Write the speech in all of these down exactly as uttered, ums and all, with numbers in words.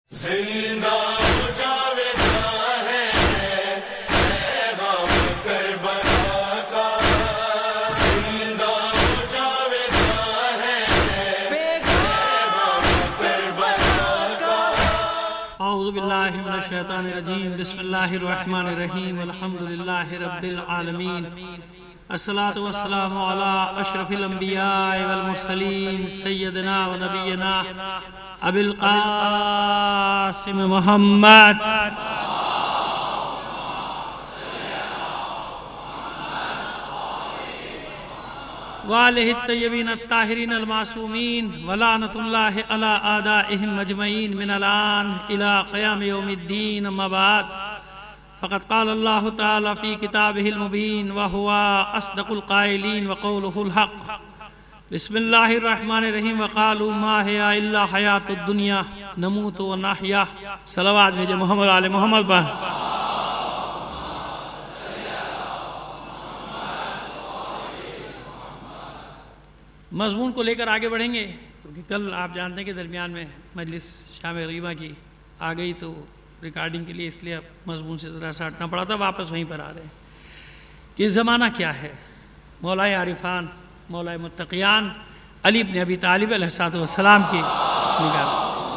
زندہ ہو جاویدہ ہے پیغام کربلا کا، زندہ ہو جاویدہ ہے پیغام کربلا کا۔ اعوذ باللہ من الشیطان الرجیم، بسم اللہ الرحمن الرحیم، الحمد للہ رب العالمین، الصلاۃ والسلام علی اشرف الانبیاء والمرسلین، سیدنا و نبینا ابی القاسم محمد وآلہ الطیبین الطاہرین المعصومین، ولعنۃ اللہ علی اعدائہم اجمعین من الآن الی قیام یوم الدین، اما بعد فقد قال اللہ تعالی فی کتابہ المبین وہو اصدق القائلین وقولہ الحق۔ بسم اللہ الرحمن الرحیم، وقالوا ما ہی الا حیات الدنیا نموت و نحیا۔ صلوات بھیجے محمد آل محمد پر۔ مضمون کو لے کر آگے بڑھیں گے کیونکہ کل آپ جانتے ہیں کہ درمیان میں مجلس شام غریبہ کی آ گئی تو ریکارڈنگ کے لیے، اس لیے اب مضمون سے ذرا سا ہٹنا پڑا تھا، واپس وہیں پر آ رہے ہیں کہ زمانہ کیا ہے۔ مولائے عارفان، مولائے متقیان علی بن ابی طالب علیہ الصلوۃ والسلام کی نگاہ،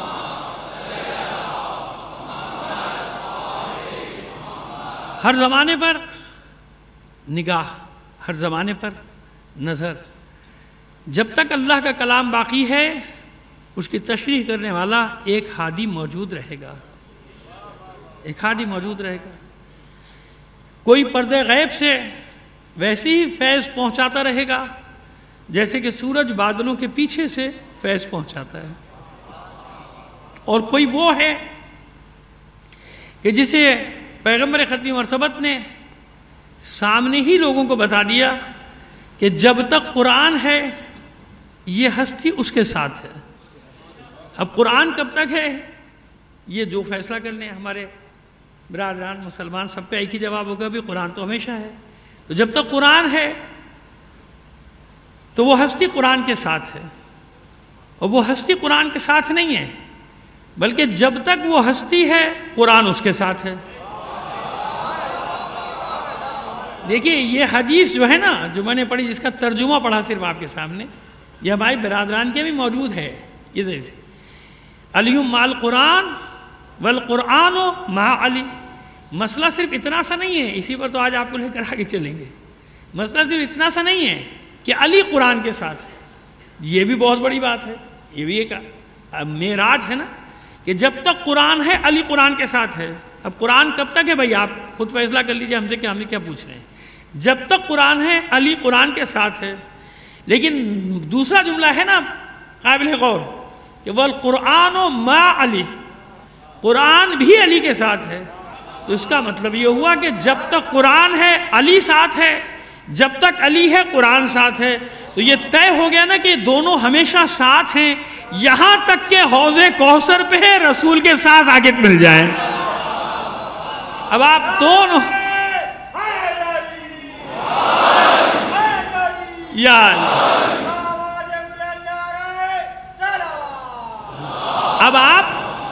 ہر زمانے پر نگاہ، ہر زمانے پر نظر۔ جب تک اللہ کا کلام باقی ہے اس کی تشریح کرنے والا ایک ہادی موجود رہے گا، ایک ہادی موجود رہے گا۔ کوئی پردے غیب سے ویسے ہی فیض پہنچاتا رہے گا جیسے کہ سورج بادلوں کے پیچھے سے فیض پہنچاتا ہے، اور کوئی وہ ہے کہ جسے پیغمبر ختم مرتبت نے سامنے ہی لوگوں کو بتا دیا کہ جب تک قرآن ہے یہ ہستی اس کے ساتھ ہے۔ اب قرآن کب تک ہے یہ جو فیصلہ کر لیں ہمارے برادران مسلمان، سب کا ایک ہی جواب ہوگا بھی قرآن تو ہمیشہ ہے۔ تو جب تک قرآن ہے تو وہ ہستی قرآن کے ساتھ ہے، اور وہ ہستی قرآن کے ساتھ نہیں ہے بلکہ جب تک وہ ہستی ہے قرآن اس کے ساتھ ہے۔ دیکھیے یہ حدیث جو ہے نا، جو میں نے پڑھی، جس کا ترجمہ پڑھا صرف آپ کے سامنے، یہ ہمارے برادران کے بھی موجود ہے۔ یہ دیکھیے، علی مع القرآن والقرآن مع علی۔ مسئلہ صرف اتنا سا نہیں ہے، اسی پر تو آج آپ کو لے کر آگے چلیں گے۔ مسئلہ صرف اتنا سا نہیں ہے کہ علی قرآن کے ساتھ ہے، یہ بھی بہت بڑی بات ہے، یہ بھی ایک معراج ہے نا، کہ جب تک قرآن ہے علی قرآن کے ساتھ ہے۔ اب قرآن کب تک ہے بھائی، آپ خود فیصلہ کر لیجئے ہم سے کہ ہمیں کیا پوچھ رہے ہیں۔ جب تک قرآن ہے علی قرآن کے ساتھ ہے، لیکن دوسرا جملہ ہے نا قابل غور کہ والقرآن مع علی، قرآن بھی علی کے ساتھ ہے۔ تو اس کا مطلب یہ ہوا کہ جب تک قرآن ہے علی ساتھ ہے، جب تک علی ہے قرآن ساتھ ہے۔ تو یہ طے ہو گیا نا کہ دونوں ہمیشہ ساتھ ہیں، یہاں تک کہ حوض کوثر پہ رسول کے ساتھ آگے مل جائیں۔ اب آپ دونوں یا اب آپ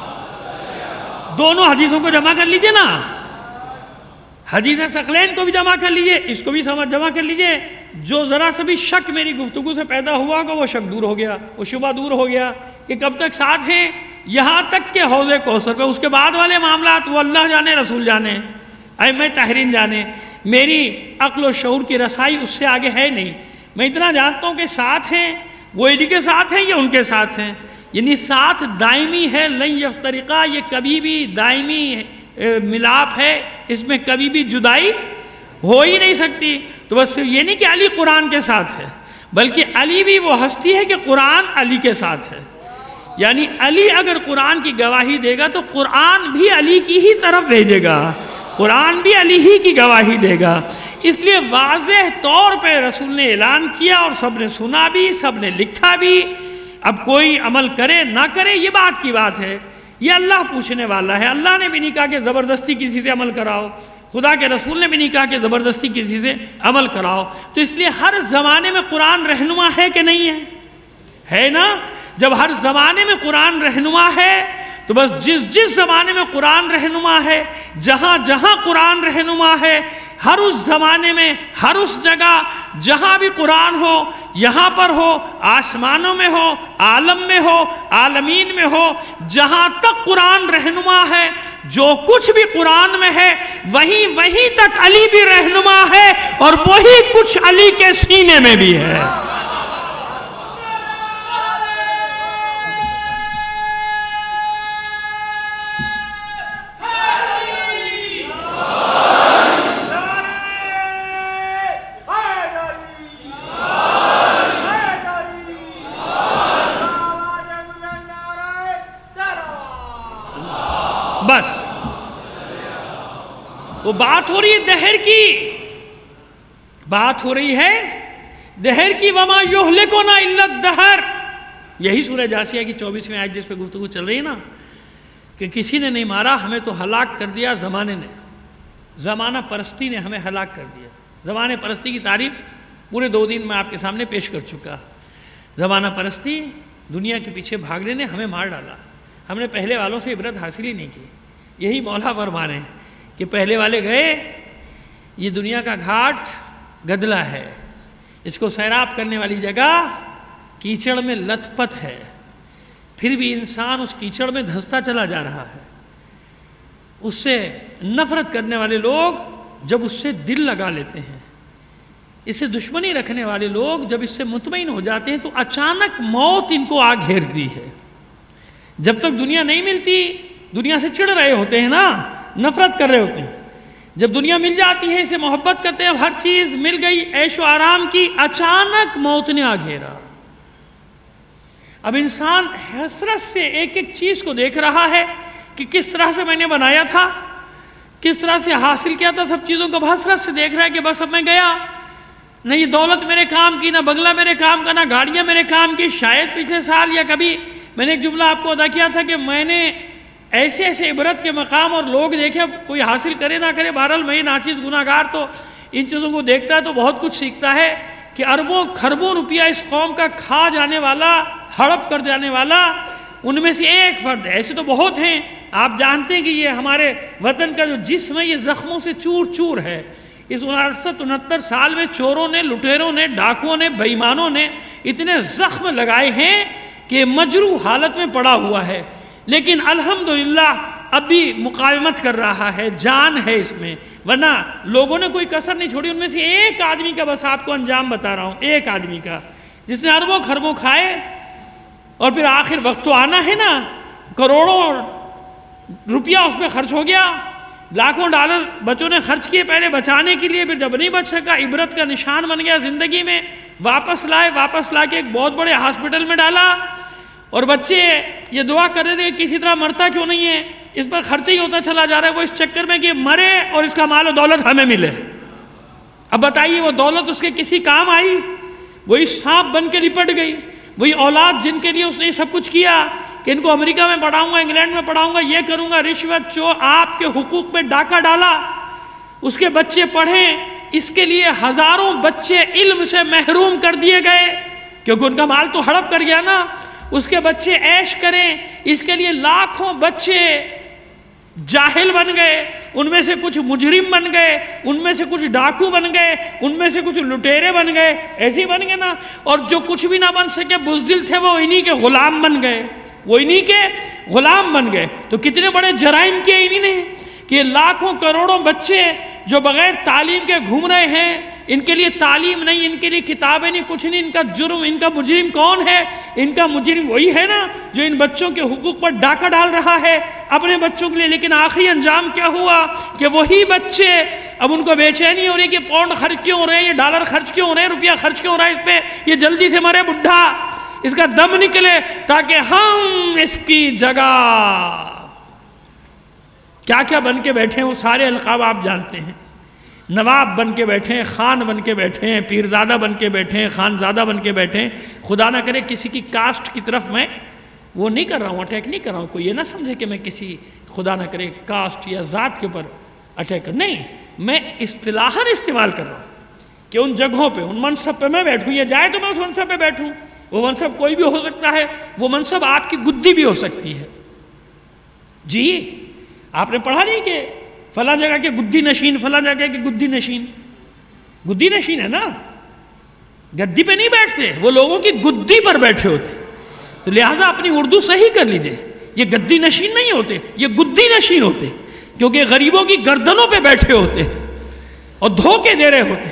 دونوں حدیثوں کو جمع کر لیجئے نا، حدیث ثقلین کو بھی جمع کر لیجئے، اس کو بھی سمجھ جمع کر لیجئے۔ جو ذرا سا بھی شک میری گفتگو سے پیدا ہوا ہوگا وہ شک دور ہو گیا، وہ شبہ دور ہو گیا کہ کب تک ساتھ ہیں، یہاں تک کہ حوض کوثر پہ۔ اس کے بعد والے معاملات وہ اللہ جانے، رسول جانے، ائمہ طاہرین جانے، میری عقل و شعور کی رسائی اس سے آگے ہے نہیں۔ میں اتنا جانتا ہوں کہ ساتھ ہیں، وہ علی کے ساتھ ہیں یا ان کے ساتھ ہیں، یعنی ساتھ دائمی ہے، لن یفترقا، یہ کبھی بھی دائمی ملاپ ہے، اس میں کبھی بھی جدائی ہو ہی نہیں سکتی۔ تو بس یہ نہیں کہ علی قرآن کے ساتھ ہے، بلکہ علی بھی وہ ہستی ہے کہ قرآن علی کے ساتھ ہے۔ یعنی علی اگر قرآن کی گواہی دے گا تو قرآن بھی علی کی ہی طرف بھیجے گا، قرآن بھی علی ہی کی گواہی دے گا۔ اس لیے واضح طور پہ رسول نے اعلان کیا اور سب نے سنا بھی، سب نے لکھا بھی۔ اب کوئی عمل کرے نہ کرے یہ بات کی بات ہے، یہ اللہ پوچھنے والا ہے۔ اللہ نے بھی نہیں کہا کہ زبردستی کسی سے عمل کراؤ، خدا کے رسول نے بھی نہیں کہا کہ زبردستی کسی سے عمل کراؤ۔ تو اس لیے ہر زمانے میں قرآن رہنما ہے کہ نہیں ہے؟ ہے نا؟ جب ہر زمانے میں قرآن رہنما ہے تو بس جس جس زمانے میں قرآن رہنما ہے، جہاں جہاں قرآن رہنما ہے، ہر اس زمانے میں ہر اس جگہ جہاں بھی قرآن ہو، یہاں پر ہو، آسمانوں میں ہو، عالم میں ہو، عالمین میں ہو، جہاں تک قرآن رہنما ہے، جو کچھ بھی قرآن میں ہے وہی وہی تک علی بھی رہنما ہے، اور وہی کچھ علی کے سینے میں بھی ہے۔ بس وہ بات ہو رہی ہے دہر کی، بات ہو رہی ہے دہر کی، وما یہلکنا الا الدہر۔ یہی سورہ جاسیہ کی چوبیسویں آیت جس پہ گفتگو چل رہی ہے نا، کہ کسی نے نہیں مارا، ہمیں تو ہلاک کر دیا زمانے نے، زمانہ پرستی نے ہمیں ہلاک کر دیا۔ زمانے پرستی کی تعریف پورے دو دن میں آپ کے سامنے پیش کر چکا۔ زمانہ پرستی، دنیا کے پیچھے بھاگنے نے ہمیں مار ڈالا، ہم نے پہلے والوں سے عبرت حاصل ہی نہیں کی۔ یہی مولا فرما رہے ہیں کہ پہلے والے گئے، یہ دنیا کا گھاٹ گدلا ہے، اس کو سیراب کرنے والی جگہ کیچڑ میں لت پت ہے، پھر بھی انسان اس کیچڑ میں دھنستا چلا جا رہا ہے۔ اس سے نفرت کرنے والے لوگ جب اس سے دل لگا لیتے ہیں، اس سے دشمنی رکھنے والے لوگ جب اس سے مطمئن ہو جاتے ہیں، تو اچانک موت ان کو آ گھیرتی ہے۔ جب تک دنیا نہیں ملتی دنیا سے چڑھ رہے ہوتے ہیں نا، نفرت کر رہے ہوتے ہیں، جب دنیا مل جاتی ہے اسے محبت کرتے ہیں، ہر چیز مل گئی عیش و آرام کی، اچانک موت نے آ گھیرا۔ اب انسان حسرت سے ایک ایک چیز کو دیکھ رہا ہے کہ کس طرح سے میں نے بنایا تھا، کس طرح سے حاصل کیا تھا، سب چیزوں کو حسرت سے دیکھ رہا ہے کہ بس اب میں گیا، نہ یہ دولت میرے کام کی، نہ بنگلہ میرے کام کا، نہ گاڑیاں میرے کام کی۔ شاید پچھلے سال یا کبھی میں نے ایک جملہ آپ کو ادا کیا تھا کہ میں نے ایسے ایسے عبرت کے مقام اور لوگ دیکھے، کوئی حاصل کرے نہ کرے، بہرحال میں ناچیز گناہ گار تو ان چیزوں کو دیکھتا ہے تو بہت کچھ سیکھتا ہے کہ اربوں خربوں روپیہ اس قوم کا کھا جانے والا، ہڑپ کر جانے والا ان میں سے ایک فرد ہے۔ ایسے تو بہت ہیں، آپ جانتے ہیں کہ یہ ہمارے وطن کا جو جسم ہے یہ زخموں سے چور چور ہے۔ اس انسٹھ انہتر سال میں چوروں نے، لٹیروں نے، ڈاکوؤں نے، بے ایمانوں نے اتنے زخم لگائے ہیں کہ مجروح حالت میں پڑا ہوا ہے، لیکن الحمدللہ اب بھی مقاومت کر رہا ہے، جان ہے اس میں، ورنہ لوگوں نے کوئی کسر نہیں چھوڑی۔ ان میں سے ایک آدمی کا بس آپ کو انجام بتا رہا ہوں، ایک آدمی کا جس نے اربوں خربوں کھائے، اور پھر آخر وقت تو آنا ہے نا، کروڑوں روپیہ اس پہ خرچ ہو گیا، لاکھوں ڈالر بچوں نے خرچ کیے پہلے بچانے کے لیے، پھر جب نہیں بچ سکا عبرت کا نشان بن گیا زندگی میں، واپس لائے، واپس لا کے ایک بہت بڑے ہاسپٹل میں ڈالا، اور بچے یہ دعا کر رہے تھے کہ کسی طرح مرتا کیوں نہیں ہے، اس پر خرچ ہی ہوتا چلا جا رہا ہے، وہ اس چکر میں کہ مرے اور اس کا مال و دولت ہمیں ملے۔ اب بتائیے وہ دولت اس کے کسی کام آئی؟ وہی سانپ بن کے لپٹ گئی، وہی اولاد جن کے لیے اس نے سب کچھ کیا کہ ان کو امریکہ میں پڑھاؤں گا، انگلینڈ میں پڑھاؤں گا، یہ کروں گا، رشوت چو آپ کے حقوق پہ ڈاکہ ڈالا، اس کے بچے پڑھیں، اس کے لیے ہزاروں بچے علم سے محروم کر دیے گئے کیونکہ ان کا مال تو ہڑپ کر گیا نا۔ اس کے بچے عیش کریں، اس کے لیے لاکھوں بچے جاہل بن گئے، ان میں سے کچھ مجرم بن گئے، ان میں سے کچھ ڈاکو بن گئے، ان میں سے کچھ لٹیرے بن گئے، ایسے ہی بن گئے نا، اور جو کچھ بھی نہ بن سکے بزدل تھے وہ انہی کے غلام بن گئے، وہ انہی کے غلام بن گئے۔ تو کتنے بڑے جرائم کیے انہی نے کہ لاکھوں کروڑوں بچے جو بغیر تعلیم کے گھوم رہے ہیں، ان کے لیے تعلیم نہیں، ان کے لیے کتابیں نہیں، کچھ نہیں، ان کا جرم، ان کا مجرم کون ہے؟ ان کا مجرم وہی ہے نا جو ان بچوں کے حقوق پر ڈاکہ ڈال رہا ہے اپنے بچوں کے لیے۔ لیکن آخری انجام کیا ہوا کہ وہی بچے اب ان کو بے چینی ہو رہی کہ پاؤنڈ خرچ کیوں ہو رہے ہیں، یہ ڈالر خرچ کیوں ہو رہے ہیں، روپیہ خرچ کیوں ہو رہا ہے اس پہ، یہ جلدی سے مرے بڈھا، اس کا دم نکلے تاکہ ہم اس کی جگہ کیا کیا بن کے بیٹھے ہیں، وہ سارے القاب آپ جانتے ہیں، نواب بن کے بیٹھے ہیں، خان بن کے بیٹھے ہیں، پیرزادہ بن کے بیٹھے ہیں، خانزادہ بن کے بیٹھے ہیں۔ خدا نہ کرے کسی کی کاسٹ کی طرف میں وہ نہیں کر رہا ہوں، اٹیک نہیں کر رہا ہوں، کوئی یہ نہ سمجھے کہ میں کسی خدا نہ کرے کاسٹ یا ذات کے اوپر اٹیک کر، نہیں، میں اصطلاحاً استعمال کر رہا ہوں کہ ان جگہوں پہ، ان منصب پہ میں بیٹھوں، یہ جائے تو میں اس منصب پہ بیٹھوں، وہ منصب کوئی بھی ہو سکتا ہے، وہ منصب آپ کی گدی بھی ہو سکتی ہے، جی آپ نے پڑھا نہیں کہ فلاں جگہ کے گدی نشین، فلاں جگہ کے گدی نشین، گدی نشین ہے نا، گدی پہ نہیں بیٹھتے، وہ لوگوں کی گدی پر بیٹھے ہوتے، تو لہٰذا اپنی اردو صحیح کر لیجئے، یہ گدی نشین نہیں ہوتے، یہ گدی نشین ہوتے، کیونکہ غریبوں کی گردنوں پہ بیٹھے ہوتے اور دھوکے دے رہے ہوتے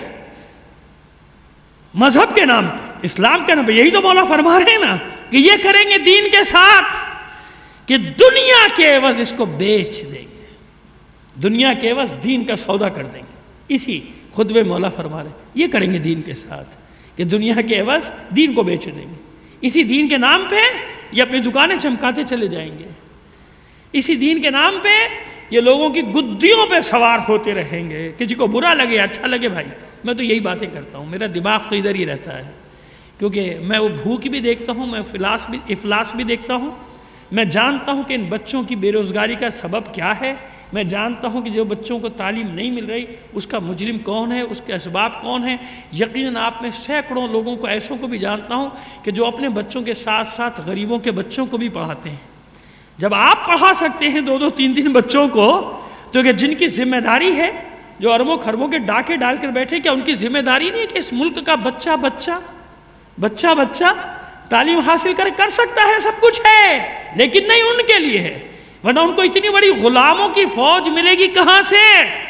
مذہب کے نام پہ، اسلام کے نام پہ۔ یہی تو مولا فرما رہے ہیں نا کہ یہ کریں گے دین کے ساتھ کہ دنیا کے عوض اس کو بیچ دیں گے، دنیا کے عوض دین کا سودا کر دیں گے۔ اسی خطبے مولا فرما رہے ہیں یہ کریں گے دین کے ساتھ کہ دنیا کے عوض دین کو بیچ دیں گے، اسی دین کے نام پہ یہ اپنی دکانیں چمکاتے چلے جائیں گے، اسی دین کے نام پہ یہ لوگوں کی گدیوں پہ سوار ہوتے رہیں گے، کسی کو برا لگے اچھا لگے، بھائی میں تو یہی باتیں کرتا ہوں، میرا دماغ تو ادھر ہی رہتا ہے، کیونکہ میں وہ بھوک بھی دیکھتا ہوں، میں افلاس بھی افلاس بھی دیکھتا ہوں، میں جانتا ہوں کہ ان بچوں کی بے روزگاری کا سبب کیا ہے، میں جانتا ہوں کہ جو بچوں کو تعلیم نہیں مل رہی اس کا مجرم کون ہے، اس کے اسباب کون ہیں۔ یقیناً آپ میں سینکڑوں لوگوں کو ایسوں کو بھی جانتا ہوں کہ جو اپنے بچوں کے ساتھ ساتھ غریبوں کے بچوں کو بھی پڑھاتے ہیں۔ جب آپ پڑھا سکتے ہیں دو دو تین تین بچوں کو، تو کہ جن کی ذمہ داری ہے، جو اربوں خربوں کے ڈاکے ڈال کر بیٹھے، کیا ان کی ذمہ داری نہیں ہے کہ اس ملک کا بچہ بچہ بچہ بچہ تعلیم حاصل کر کر سکتا ہے، سب کچھ ہے، لیکن نہیں ان کے لیے ہے، ورنہ ان کو اتنی بڑی غلاموں کی فوج ملے گی کہاں سے؟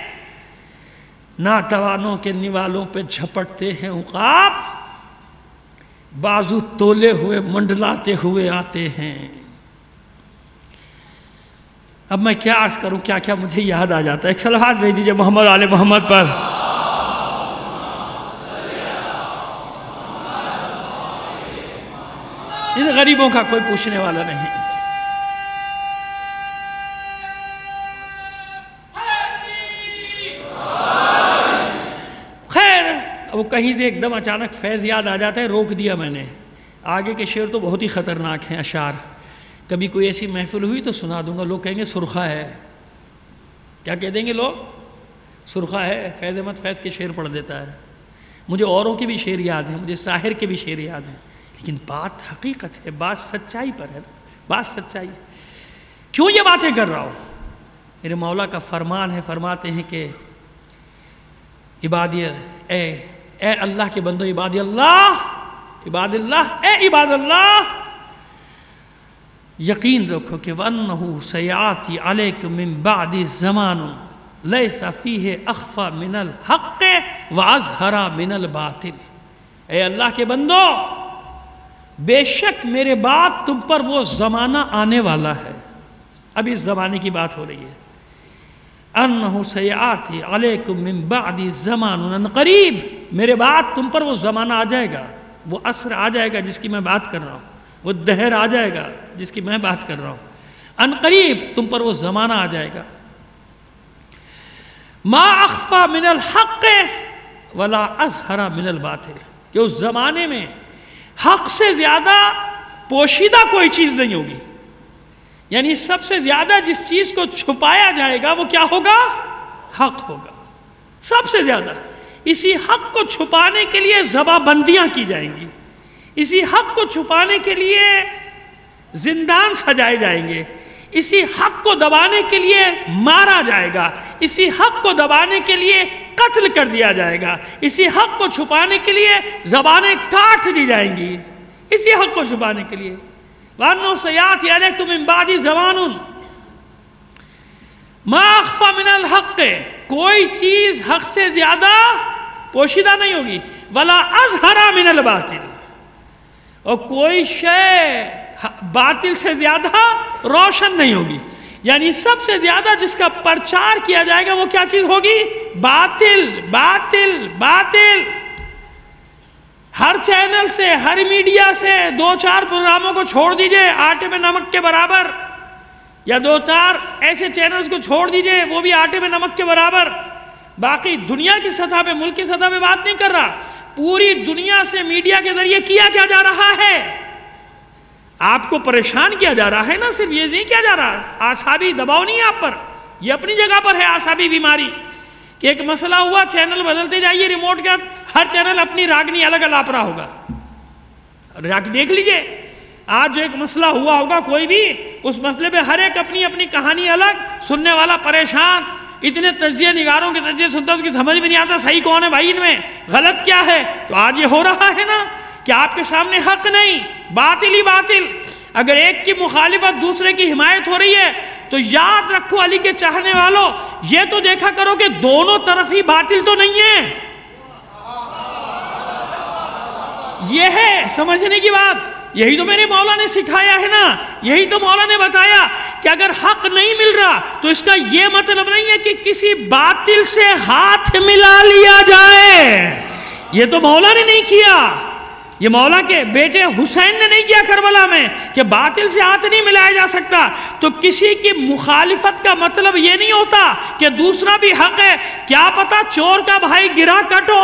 ناتوانوں کے نوالوں پہ جھپٹتے ہیں عقاب، بازو تولے ہوئے منڈلاتے ہوئے آتے ہیں۔ اب میں کیا عرض کروں، کیا کیا مجھے یاد آ جاتا ہے۔ ایک صلوات بھیج دیجئے محمد آل محمد پر۔ ان غریبوں کا کوئی پوچھنے والا نہیں۔ خیر وہ کہیں سے ایک دم اچانک فیض یاد آ جاتا ہے، روک دیا میں نے۔ آگے کے شعر تو بہت ہی خطرناک ہیں اشعار، کبھی کوئی ایسی محفل ہوئی تو سنا دوں گا، لوگ کہیں گے سرخہ ہے، کیا کہہ دیں گے لوگ؟ سرخہ ہے، فیض احمد فیض کے شعر پڑھ دیتا ہے۔ مجھے اوروں کے بھی شعر یاد ہیں، مجھے ساحر کے بھی شعر یاد ہیں، لیکن بات حقیقت ہے، بات سچائی پر ہے، بات سچائی۔ کیوں یہ باتیں کر رہا ہوں؟ میرے مولا کا فرمان ہے، فرماتے ہیں کہ عبادی اے اے اللہ کے بندو، عبادی اللہ عباد اللہ اے عباد اللہ، یقین رکھو کہ وَأَنَّهُ سَيَأْتِي عَلَيْكُم مِّن بَعْدِ زَمَانٌ لَيْسَ فِيهِ أَخْفَى مِنَ الْحَقِّ وَأَظْهَرَ مِنَ الْبَاطِلِ۔ اے اللہ کے بندو، بے شک میرے بعد تم پر وہ زمانہ آنے والا ہے، اب اس زمانے کی بات ہو رہی ہے۔ انہو سیاتی علیکم من بعد زمان قریب، میرے بعد تم پر وہ زمانہ آ جائے گا، وہ عصر آ جائے گا جس کی میں بات کر رہا ہوں، وہ دہر آ جائے گا جس کی میں بات کر رہا ہوں، ان قریب تم پر وہ زمانہ آ جائے گا، ما اخفا من الحق ولا اظہر من الباطل، کہ اس زمانے میں حق سے زیادہ پوشیدہ کوئی چیز نہیں ہوگی، یعنی سب سے زیادہ جس چیز کو چھپایا جائے گا وہ کیا ہوگا؟ حق ہوگا، سب سے زیادہ۔ اسی حق کو چھپانے کے لیے زباں بندیاں کی جائیں گی، اسی حق کو چھپانے کے لیے زندان سجائے جائیں گے، اسی حق کو دبانے کے لیے مارا جائے گا، اسی حق کو دبانے کے لیے قتل کر دیا جائے گا، اسی حق کو چھپانے کے لیے زبانیں کاٹ دی جائیں گی، اسی حق کو چھپانے کے لیے۔ وَأَنَّهُ سَيَأْتِي عَلَيْكُم مِّن بَعْدِ زَمَانٌ مَا أَخْفَى مِنَ الْحَقِّ، کوئی چیز حق سے زیادہ پوشیدہ نہیں ہوگی، وَلَا أَظْهَرَ مِنَ الْبَاطِلِ، اور کوئی شے باطل سے زیادہ روشن نہیں ہوگی، یعنی سب سے زیادہ جس کا پرچار کیا جائے گا وہ کیا چیز ہوگی؟ باطل باطل باطل۔ ہر چینل سے، ہر میڈیا سے دو چار پروگراموں کو چھوڑ دیجئے آٹے میں نمک کے برابر، یا دو چار ایسے چینلز کو چھوڑ دیجئے وہ بھی آٹے میں نمک کے برابر، باقی دنیا کی سطح پہ، ملک کی سطح پہ بات نہیں کر رہا، پوری دنیا سے میڈیا کے ذریعے کیا کیا جا رہا ہے، آپ کو پریشان کیا جا رہا ہے نا، صرف یہ نہیں کیا جا رہا، اعصابی دباؤ نہیں ہے آپ پر، یہ اپنی جگہ پر ہے اعصابی بیماری، کہ ایک مسئلہ ہوا چینل بدلتے جائیے ریموٹ کا، ہر چینل اپنی راگنی الگ الاپرا ہوگا، راگ دیکھ لیجئے، آج جو ایک مسئلہ ہوا ہوگا کوئی بھی، اس مسئلے پہ ہر ایک اپنی اپنی کہانی الگ، سننے والا پریشان، اتنے تجزیہ نگاروں کے تجزیے سنتا اس کی سمجھ میں نہیں آتا صحیح کون ہے بھائی، ان میں غلط کیا ہے۔ تو آج یہ ہو رہا ہے نا کہ آپ کے سامنے حق نہیں، باطل ہی باطل۔ اگر ایک کی مخالفت دوسرے کی حمایت ہو رہی ہے تو یاد رکھو علی کے چاہنے والوں، یہ تو دیکھا کرو کہ دونوں طرف ہی باطل تو نہیں ہے۔ یہ ہے سمجھنے کی بات، یہی تو میرے مولا نے سکھایا ہے نا، یہی تو مولا نے بتایا کہ اگر حق نہیں مل رہا تو اس کا یہ مطلب نہیں ہے کہ کسی باطل سے ہاتھ ملا لیا جائے۔ یہ تو مولا نے نہیں کیا، یہ مولا کے بیٹے حسین نے نہیں کیا کربلا میں کہ باطل سے ہاتھ نہیں ملایا جا سکتا۔ تو کسی کی مخالفت کا مطلب یہ نہیں ہوتا کہ دوسرا بھی حق ہے۔ کیا پتا چور کا بھائی گرا کٹو،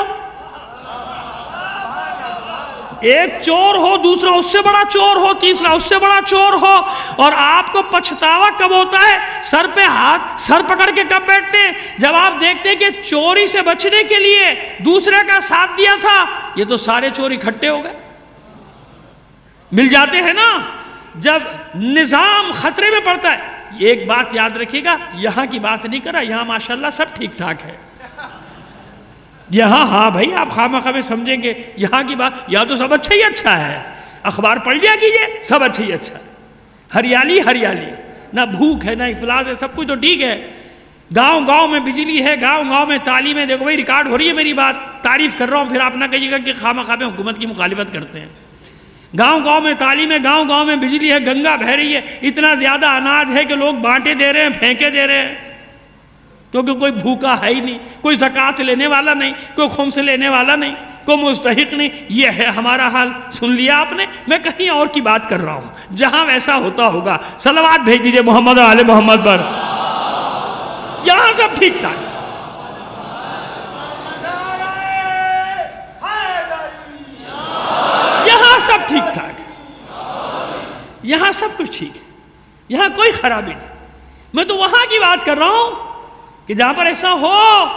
ایک چور ہو، دوسرا اس سے بڑا چور ہو، تیسرا اس سے بڑا چور ہو، اور آپ کو پچھتاوا کب ہوتا ہے؟ سر پہ ہاتھ سر پکڑ کے کب بیٹھتے ہیں؟ جب آپ دیکھتے ہیں کہ چوری سے بچنے کے لیے دوسرے کا ساتھ دیا تھا، یہ تو سارے چور اکٹھے ہو گئے، مل جاتے ہیں نا۔ جب نظام خطرے میں پڑتا ہے، ایک بات یاد رکھیے گا، یہاں کی بات نہیں کرا، یہاں ماشاءاللہ سب ٹھیک ٹھاک ہے۔ یہاں ہاں بھائی آپ خواہ مخواہ سمجھیں گے، یہاں کی بات یہاں تو سب اچھا ہی اچھا ہے، اخبار پڑھ لیا کیجئے، سب اچھا ہی اچھا ہے، ہریالی ہریالی، نہ بھوک ہے نہ افلاس ہے، سب کچھ تو ٹھیک ہے۔ گاؤں گاؤں میں بجلی ہے، گاؤں گاؤں میں تعلیم ہے۔ دیکھو بھائی ریکارڈ ہو رہی ہے میری بات، تعریف کر رہا ہوں، پھر آپ نہ کہیے گا کہ خواہ مخواہ حکومت کی مخالفت کرتے ہیں۔ گاؤں گاؤں میں تعلیم ہے، گاؤں گاؤں میں بجلی ہے، گنگا بہہ رہی ہے، اتنا زیادہ اناج ہے کہ لوگ بانٹے دے رہے ہیں، پھینکے دے رہے ہیں، کیونکہ کوئی بھوکا ہے ہی نہیں، کوئی زکوٰۃ لینے والا نہیں، کوئی خمس لینے والا نہیں، کوئی مستحق نہیں۔ یہ ہے ہمارا حال، سن لیا آپ نے؟ میں کہیں اور کی بات کر رہا ہوں، جہاں ویسا ہوتا ہوگا صلوات بھیج دیجئے محمد آل محمد پر۔ یہاں سب ٹھیک ٹھاک، یہاں سب ٹھیک ٹھاک، یہاں سب کچھ ٹھیک ہے، یہاں کوئی خرابی نہیں۔ میں تو وہاں کی بات کر رہا ہوں کہ جہاں پر ایسا ہو،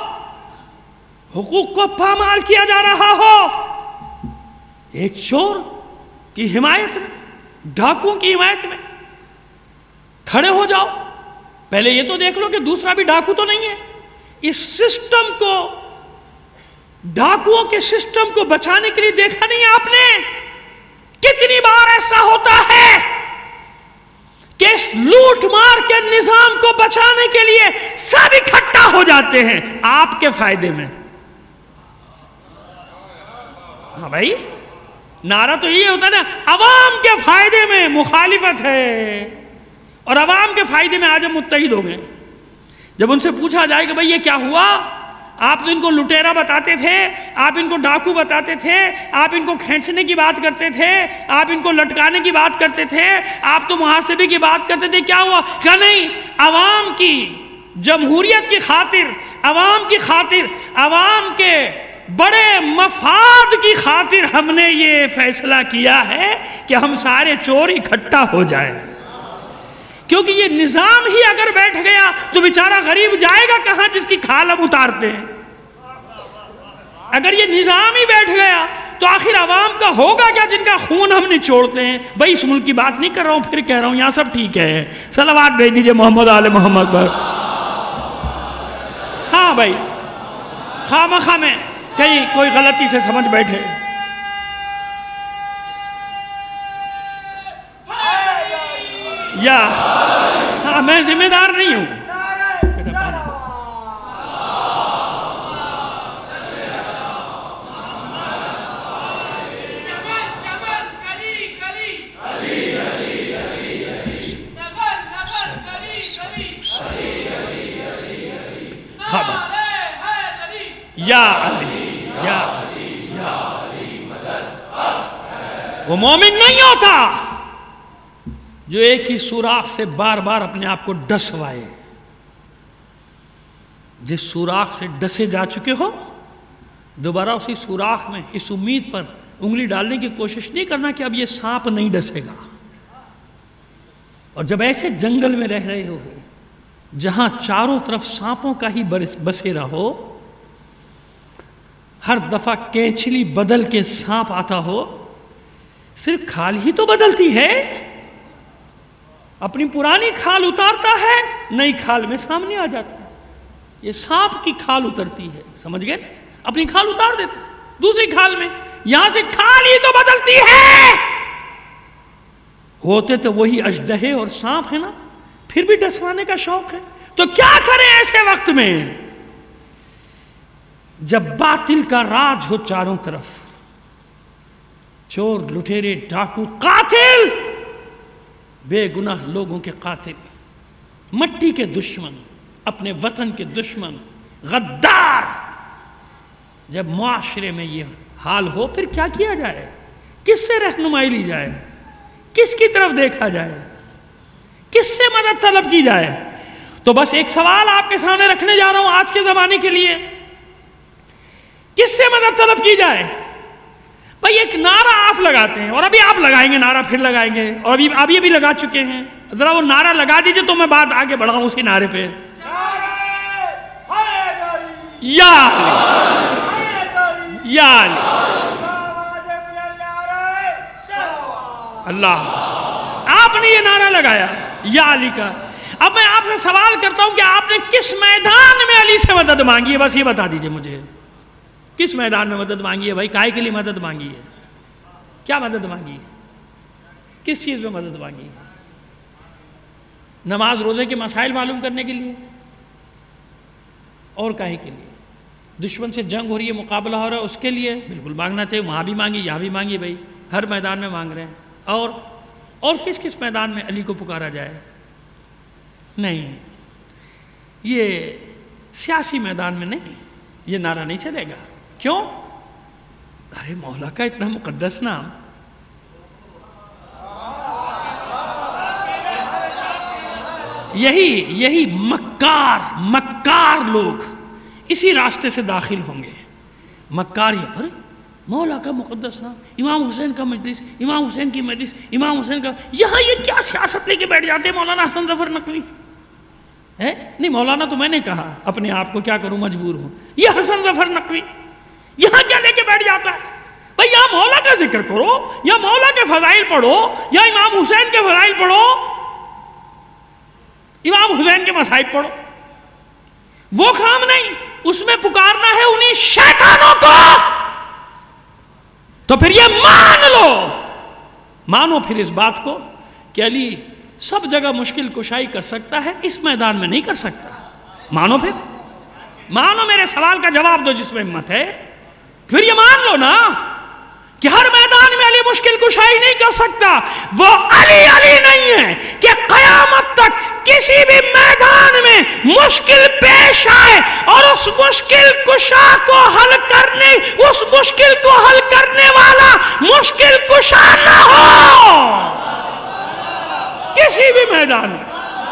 حقوق کو پامال کیا جا رہا ہو، ایک چور کی حمایت میں، ڈاکوؤں کی حمایت میں کھڑے ہو جاؤ۔ پہلے یہ تو دیکھ لو کہ دوسرا بھی ڈاکو تو نہیں ہے۔ اس سسٹم کو، ڈاکوؤں کے سسٹم کو بچانے کے لیے دیکھا نہیں آپ نے کتنی بار ایسا ہوتا ہے کہ اس لوٹ مار کے نظام کو بچانے کے لیے سب اکٹھا ہو جاتے ہیں آپ کے فائدے میں۔ ہاں بھائی نعرہ تو یہ ہوتا ہے نا، عوام کے فائدے میں مخالفت ہے، اور عوام کے فائدے میں آج ہم متحد ہو گئے۔ جب ان سے پوچھا جائے کہ بھئی یہ کیا ہوا، آپ تو ان کو لٹیرا بتاتے تھے، آپ ان کو ڈاکو بتاتے تھے، آپ ان کو کھینچنے کی بات کرتے تھے، آپ ان کو لٹکانے کی بات کرتے تھے، آپ تو محاسبے کی بات کرتے تھے، کیا ہوا؟ کیا نہیں، عوام کی جمہوریت کی خاطر، عوام کی خاطر، عوام کے بڑے مفاد کی خاطر ہم نے یہ فیصلہ کیا ہے کہ ہم سارے چور اکٹھا ہو جائیں۔ کیونکہ یہ نظام ہی اگر بیٹھ گیا تو بیچارہ غریب جائے گا کہاں جس کی کھال ہم اتارتے ہیں؟ اگر یہ نظام ہی بیٹھ گیا تو آخر عوام کا ہوگا کیا جن کا خون ہم نچوڑتے ہیں؟ بھائی اس ملک کی بات نہیں کر رہا ہوں، پھر کہہ رہا ہوں یہاں سب ٹھیک ہے۔ صلوات بھیج دیجئے محمد آل محمد پر۔ ہاں بھائی خواہ مخواہ میں کہیں کوئی غلطی سے سمجھ بیٹھے، یا ہاں میں ذمہ دار نہیں ہوں۔ یا علی یا علی یا علی مدد۔ وہ مومن نہیں ہوتا جو ایک ہی سوراخ سے بار بار اپنے آپ کو ڈسوائے۔ جس سوراخ سے ڈسے جا چکے ہو دوبارہ اسی سوراخ میں اس امید پر انگلی ڈالنے کی کوشش نہیں کرنا کہ اب یہ سانپ نہیں ڈسے گا۔ اور جب ایسے جنگل میں رہ رہے ہو جہاں چاروں طرف سانپوں کا ہی بسیرا ہو، ہر دفعہ کینچلی بدل کے سانپ آتا ہو، صرف کھال ہی تو بدلتی ہے، اپنی پرانی کھال اتارتا ہے، نئی کھال میں سامنے آ جاتا ہے. یہ سانپ کی کھال اترتی ہے، سمجھ گئے؟ اپنی کھال اتار دیتے دوسری کھال میں. یہاں سے کھال ہی تو بدلتی ہے. ہوتے تو وہی اژدہے اور سانپ ہے نا، پھر بھی ڈسوانے کا شوق ہے. تو کیا کریں ایسے وقت میں جب باطل کا راج ہو چاروں طرف، چور، لٹیرے، ڈاکو، قاتل، بے گناہ لوگوں کے قاتل، مٹی کے دشمن، اپنے وطن کے دشمن، غدار. جب معاشرے میں یہ حال ہو پھر کیا کیا جائے؟ کس سے رہنمائی لی جائے؟ کس کی طرف دیکھا جائے؟ کس سے مدد طلب کی جائے؟ تو بس ایک سوال آپ کے سامنے رکھنے جا رہا ہوں آج کے زمانے کے لیے، کس سے مدد طلب کی جائے؟ بھائی ایک نعرہ آپ لگاتے ہیں، اور ابھی آپ لگائیں گے نعرہ، پھر لگائیں گے، اور ابھی ابھی ابھی لگا چکے ہیں. ذرا وہ نعرہ لگا دیجئے تو میں بات آگے بڑھاؤں اسی نعرے پہ. یا یا اللہ، آپ نے یہ نعرہ لگایا یا علی کا. اب میں آپ سے سوال کرتا ہوں کہ آپ نے کس میدان میں علی سے مدد مانگی ہے؟ بس یہ بتا دیجئے مجھے، کس میدان میں مدد مانگی ہے بھائی؟ کائے کے لیے مدد مانگی ہے؟ کیا مدد مانگی ہے؟ کس چیز میں مدد مانگی ہے؟ نماز روزے کے مسائل معلوم کرنے کے لیے؟ اور کائے کے لیے؟ دشمن سے جنگ ہو رہی ہے، مقابلہ ہو رہا ہے، اس کے لیے بالکل مانگنا چاہیے. وہاں بھی مانگی، یہاں بھی مانگی، بھائی ہر میدان میں مانگ رہے ہیں. اور اور کس کس میدان میں علی کو پکارا جائے؟ نہیں، یہ سیاسی میدان میں نہیں، یہ نعرہ نہیں چلے گا. کیوں؟ ارے مولا کا اتنا مقدس نام، یہی یہی مکار مکار لوگ اسی راستے سے داخل ہوں گے. مکار یہ، ارے مولا کا مقدس نام، امام حسین کا مجلس، امام حسین کی مجلس، امام حسین کا، یہاں یہ کیا سیاست لے کے بیٹھ جاتے ہیں مولانا حسن ظفر نقوی ہے؟ نہیں مولانا تو میں نے کہا، اپنے آپ کو کیا کروں، مجبور ہوں. یہ حسن ظفر نقوی یہاں کیا لے کے بیٹھ جاتا ہے؟ بھائی یہاں مولا کا ذکر کرو، یا مولا کے فضائل پڑھو، یا امام حسین کے فضائل پڑھو، امام حسین کے مصائب پڑھو. وہ کام نہیں، اس میں پکارنا ہے انہی شیطانوں کو. تو پھر یہ مان لو، مانو پھر اس بات کو کہ علی سب جگہ مشکل کشائی کر سکتا ہے، اس میدان میں نہیں کر سکتا. مانو، پھر مانو، میرے سوال کا جواب دو جس میں ہمت ہے. پھر یہ مان لو نا کہ ہر میدان میں علی مشکل کشائی نہیں کر سکتا. وہ علی علی نہیں ہے کہ قیامت تک کسی بھی میدان میں مشکل پیش آئے اور اس مشکل کشا کو حل کرنے اس مشکل کو حل کرنے والا مشکل کشا نہ ہو کسی بھی میدان میں.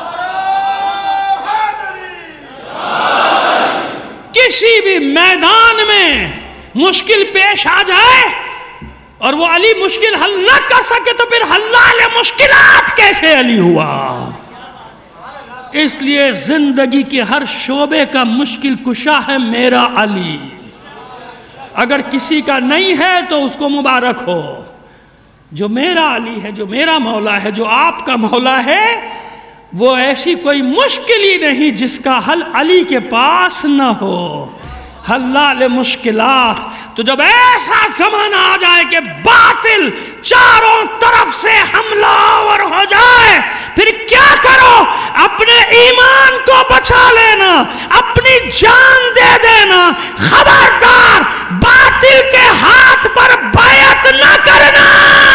کسی بھی میدان میں مشکل پیش آ جائے اور وہ علی مشکل حل نہ کر سکے تو پھر حلال مشکلات کیسے علی ہوا؟ اس لیے زندگی کے ہر شعبے کا مشکل کشا ہے میرا علی. اگر کسی کا نہیں ہے تو اس کو مبارک ہو. جو میرا علی ہے، جو میرا مولا ہے، جو آپ کا مولا ہے، وہ ایسی کوئی مشکل ہی نہیں جس کا حل علی کے پاس نہ ہو. حلال مشکلات. تو جب ایسا زمانہ آ جائے کہ باطل چاروں طرف سے حملہ آور ہو جائے، پھر کیا کرو؟ اپنے ایمان کو بچا لینا، اپنی جان دے دینا. خبردار باطل کے ہاتھ پر بیعت نہ کرنا.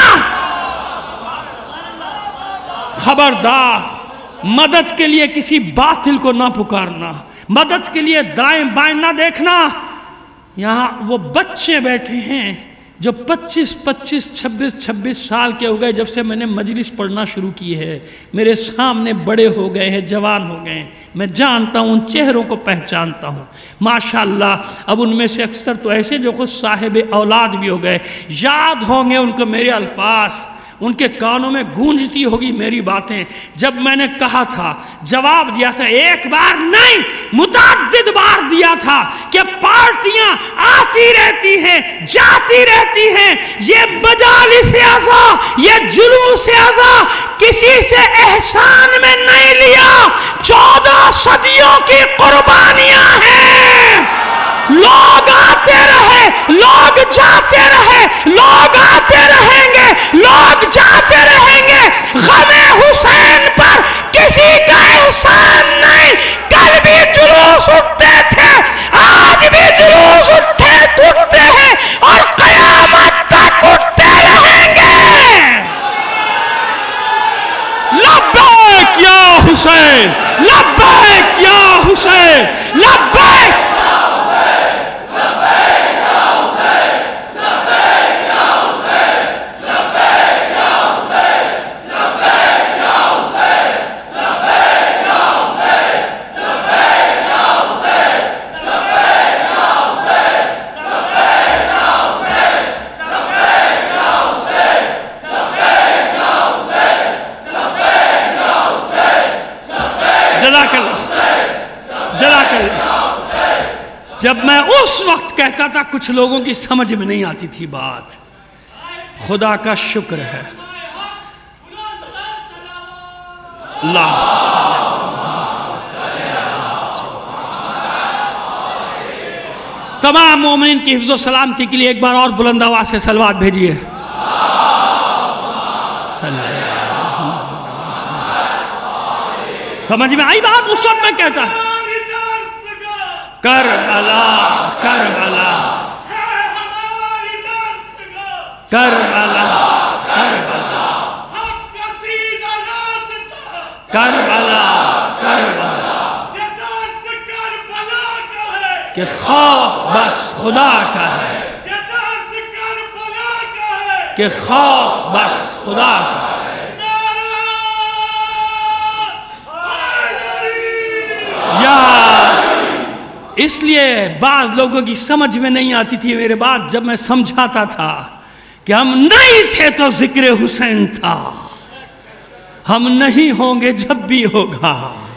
خبردار مدد کے لیے کسی باطل کو نہ پکارنا، مدد کے لیے دائیں بائیں نہ دیکھنا. یہاں وہ بچے بیٹھے ہیں جو پچیس پچیس چھبیس چھبیس سال کے ہو گئے جب سے میں نے مجلس پڑھنا شروع کی ہے. میرے سامنے بڑے ہو گئے ہیں، جوان ہو گئے ہیں. میں جانتا ہوں، ان چہروں کو پہچانتا ہوں. ماشاءاللہ اب ان میں سے اکثر تو ایسے جو خود صاحب اولاد بھی ہو گئے. یاد ہوں گے ان کو میرے الفاظ، ان کے کانوں میں گونجتی ہوگی میری باتیں. جب میں نے کہا تھا، جواب دیا تھا، ایک بار نہیں متعدد ادبار دیا تھا کہ پارٹیاں آتی رہتی ہیں جاتی رہتی ہیں، یہ مجالس اعضا، یہ جلوس اعضا کسی سے احسان میں نہیں لیا، چودہ صدیوں کی قربانیاں ہیں۔ لوگ آتے رہے، لوگ جاتے رہے، لوگ آتے رہیں گے، لوگ جاتے رہیں گے، غم حسین پر کسی کا احسان نہیں۔ کل بھی جلوس اٹھتے تھے، آج بھی جلوس اٹھتے اٹھتے ہیں اور قیامت تک اٹھتے رہیں گے۔ لبیک یا حسین، لبیک یا حسین، لبیک۔ جب میں اس وقت کہتا تھا کچھ لوگوں کی سمجھ میں نہیں آتی تھی بات، خدا کا شکر ہے اللہ تمام مومنین کی حفظ و سلامتی کے لیے ایک بار اور بلند آواز سے صلوات بھیجیے۔ سمجھ میں آئی بات؟ اس وقت میں کہتا کربلا کربلا کربلا کربلا کربلا کربلا کہ خوف بس خدا کا ہے، کہ خوف بس خدا کا ہے۔ اس لیے بعض لوگوں کی سمجھ میں نہیں آتی تھی میرے بات جب میں سمجھاتا تھا کہ ہم نہیں تھے تو ذکر حسین تھا، ہم نہیں ہوں گے جب بھی ہوگا۔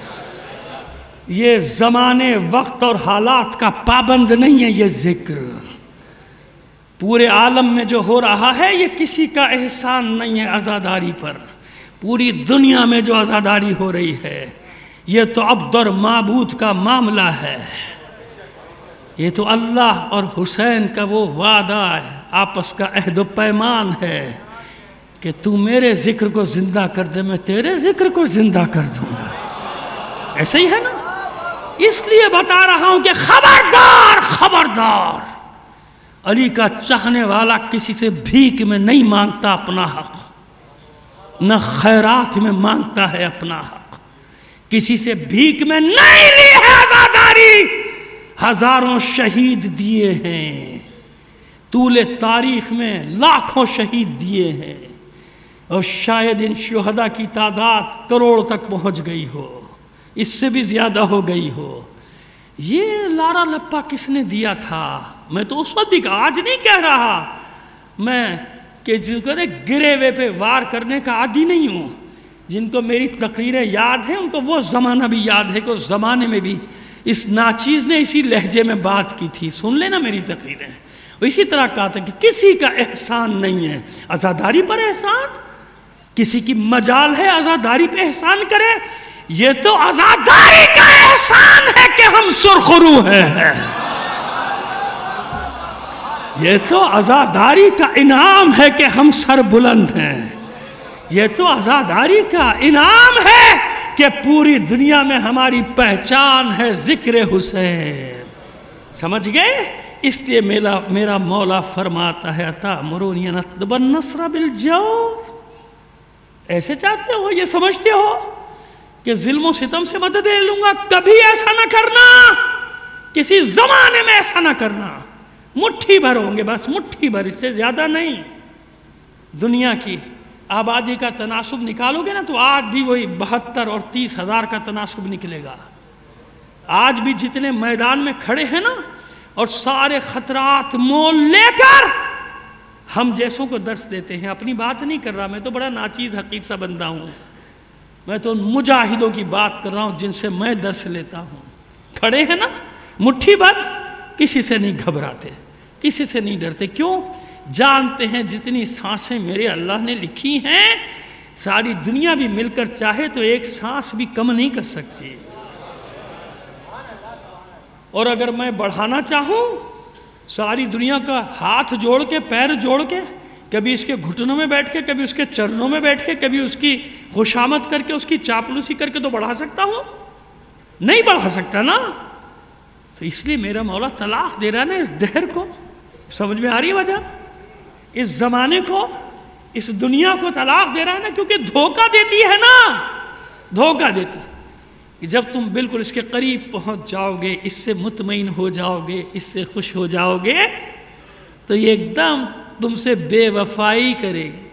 یہ زمانے وقت اور حالات کا پابند نہیں ہے، یہ ذکر پورے عالم میں جو ہو رہا ہے یہ کسی کا احسان نہیں ہے عزاداری پر۔ پوری دنیا میں جو عزاداری ہو رہی ہے یہ تو عبد اور معبود کا معاملہ ہے، یہ تو اللہ اور حسین کا وہ وعدہ ہے، آپس کا عہد و پیمان ہے کہ تو میرے ذکر کو زندہ کر دے، میں تیرے ذکر کو زندہ کر دوں گا۔ ایسا ہی ہے نا؟ اس لیے بتا رہا ہوں کہ خبردار خبردار، علی کا چاہنے والا کسی سے بھیک میں نہیں مانگتا اپنا حق، نہ خیرات میں مانگتا ہے اپنا حق، کسی سے بھیک میں نہیں لی ہے عزاداری۔ ہزاروں شہید دیے ہیں، طول تاریخ میں لاکھوں شہید دیے ہیں، اور شاید ان شہداء کی تعداد کروڑ تک پہنچ گئی ہو، اس سے بھی زیادہ ہو گئی ہو۔ یہ لارا لپا کس نے دیا تھا؟ میں تو اس وقت بھی کہا، آج نہیں کہہ رہا میں کہ جو کہ گرے ہوئے پہ وار کرنے کا عادی نہیں ہوں۔ جن کو میری تقریریں یاد ہیں ان کو وہ زمانہ بھی یاد ہے کہ اس زمانے میں بھی اس ناچیز نے اسی لہجے میں بات کی تھی، سن لینا میری تقریریں۔ اسی طرح کہا تھا کہ کسی کا احسان نہیں ہے، عزاداری پر احسان؟ کسی کی مجال ہے عزاداری پہ احسان کرے؟ یہ تو عزاداری کا احسان ہے کہ ہم سرخرو ہیں، یہ تو عزاداری کا انعام ہے کہ ہم سر بلند ہیں، یہ تو عزاداری کا انعام ہے کہ پوری دنیا میں ہماری پہچان ہے ذکر حسین۔ سمجھ گئے؟ اس لیے میرا میرا مولا فرماتا ہے اتامرونی ان اطلب النصر بالجور، ایسے چاہتے ہو، یہ سمجھتے ہو کہ ظلم و ستم سے مدد لے لوں گا؟ کبھی ایسا نہ کرنا، کسی زمانے میں ایسا نہ کرنا۔ مٹھی بھر ہوں گے، بس مٹھی بھر، اس سے زیادہ نہیں۔ دنیا کی آبادی کا تناسب نکالو گے نا تو آج بھی وہی بہتر اور تیس ہزار کا تناسب نکلے گا۔ آج بھی جتنے میدان میں کھڑے ہیں نا اور سارے خطرات مول لے کر ہم جیسوں کو درس دیتے ہیں، اپنی بات نہیں کر رہا، میں تو بڑا ناچیز حقیر سا بندہ ہوں، میں تو ان مجاہدوں کی بات کر رہا ہوں جن سے میں درس لیتا ہوں۔ کھڑے ہیں نا مٹھی بھر کسی سے نہیں گھبراتے، کسی سے نہیں ڈرتے. کیوں؟ جانتے ہیں جتنی سانسیں میرے اللہ نے لکھی ہیں ساری دنیا بھی مل کر چاہے تو ایک سانس بھی کم نہیں کر سکتی. اور اگر میں بڑھانا چاہوں ساری دنیا کا ہاتھ جوڑ کے پیر جوڑ کے کبھی اس کے گھٹنوں میں بیٹھ کے کبھی اس کے چرنوں میں بیٹھ کے کبھی اس کی خوشامد کر کے اس کی چاپلوسی کر کے تو بڑھا سکتا ہوں؟ نہیں بڑھا سکتا نا. تو اس لیے میرا مولا طلاق دے رہا نا اس دہر کو. سمجھ میں آ رہی ہے وجہ؟ اس زمانے کو، اس دنیا کو طلاق دے رہا ہے نا کیونکہ دھوکہ دیتی ہے نا، دھوکہ دیتی. جب تم بالکل اس کے قریب پہنچ جاؤ گے، اس سے مطمئن ہو جاؤ گے، اس سے خوش ہو جاؤ گے تو یہ ایک دم تم سے بے وفائی کرے گی.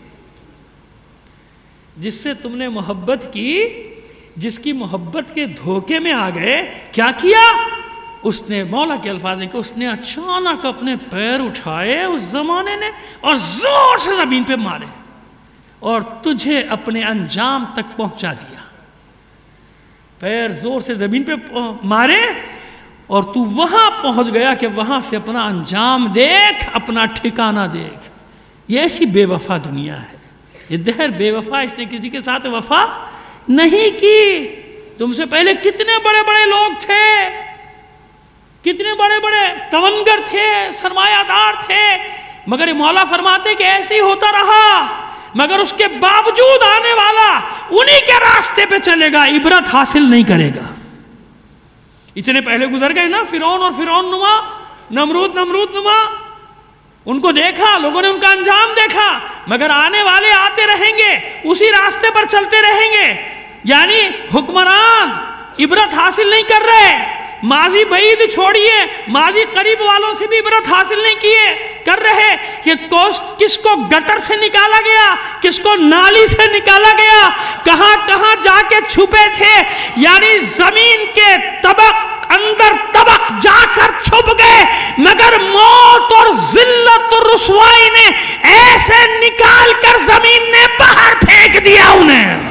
جس سے تم نے محبت کی، جس کی محبت کے دھوکے میں آ گئے، کیا کیا اس نے؟ مولا کے الفاظ ہیں کہ اس نے اچانک اپنے پیر اٹھائے اس زمانے نے اور زور سے زمین پہ مارے اور تجھے اپنے انجام تک پہنچا دیا. پیر زور سے زمین پہ مارے اور تو وہاں پہنچ گیا کہ وہاں سے اپنا انجام دیکھ، اپنا ٹھکانہ دیکھ. یہ ایسی بے وفا دنیا ہے. یہ دہر بے وفا، اس نے کسی کے ساتھ وفا نہیں کی. تم سے پہلے کتنے بڑے بڑے لوگ تھے، کتنے بڑے بڑے تونگر تھے، سرمایہ دار تھے، مگر مولا فرماتے کہ ایسے ہی ہوتا رہا. مگر اس کے باوجود آنے والا انہی کے راستے پہ چلے گا، عبرت حاصل نہیں کرے گا. اتنے پہلے گزر گئے نا، فرعون اور فرعون نما، نمرود نمرود نما. ان کو دیکھا، لوگوں نے ان کا انجام دیکھا، مگر آنے والے آتے رہیں گے، اسی راستے پر چلتے رہیں گے. یعنی حکمران عبرت حاصل نہیں کر رہے. ماضی بعید چھوڑیے، ماضی قریب والوں سے بھی عبرت حاصل نہیں کیے کر رہے کہ کس کو گٹر سے نکالا گیا، کس کو نالی سے نکالا گیا، کہاں کہاں جا کے چھپے تھے. یعنی زمین کے طبق اندر طبق جا کر چھپ گئے، مگر موت اور ذلت اور رسوائی نے ایسے نکال کر زمین نے باہر پھینک دیا انہیں.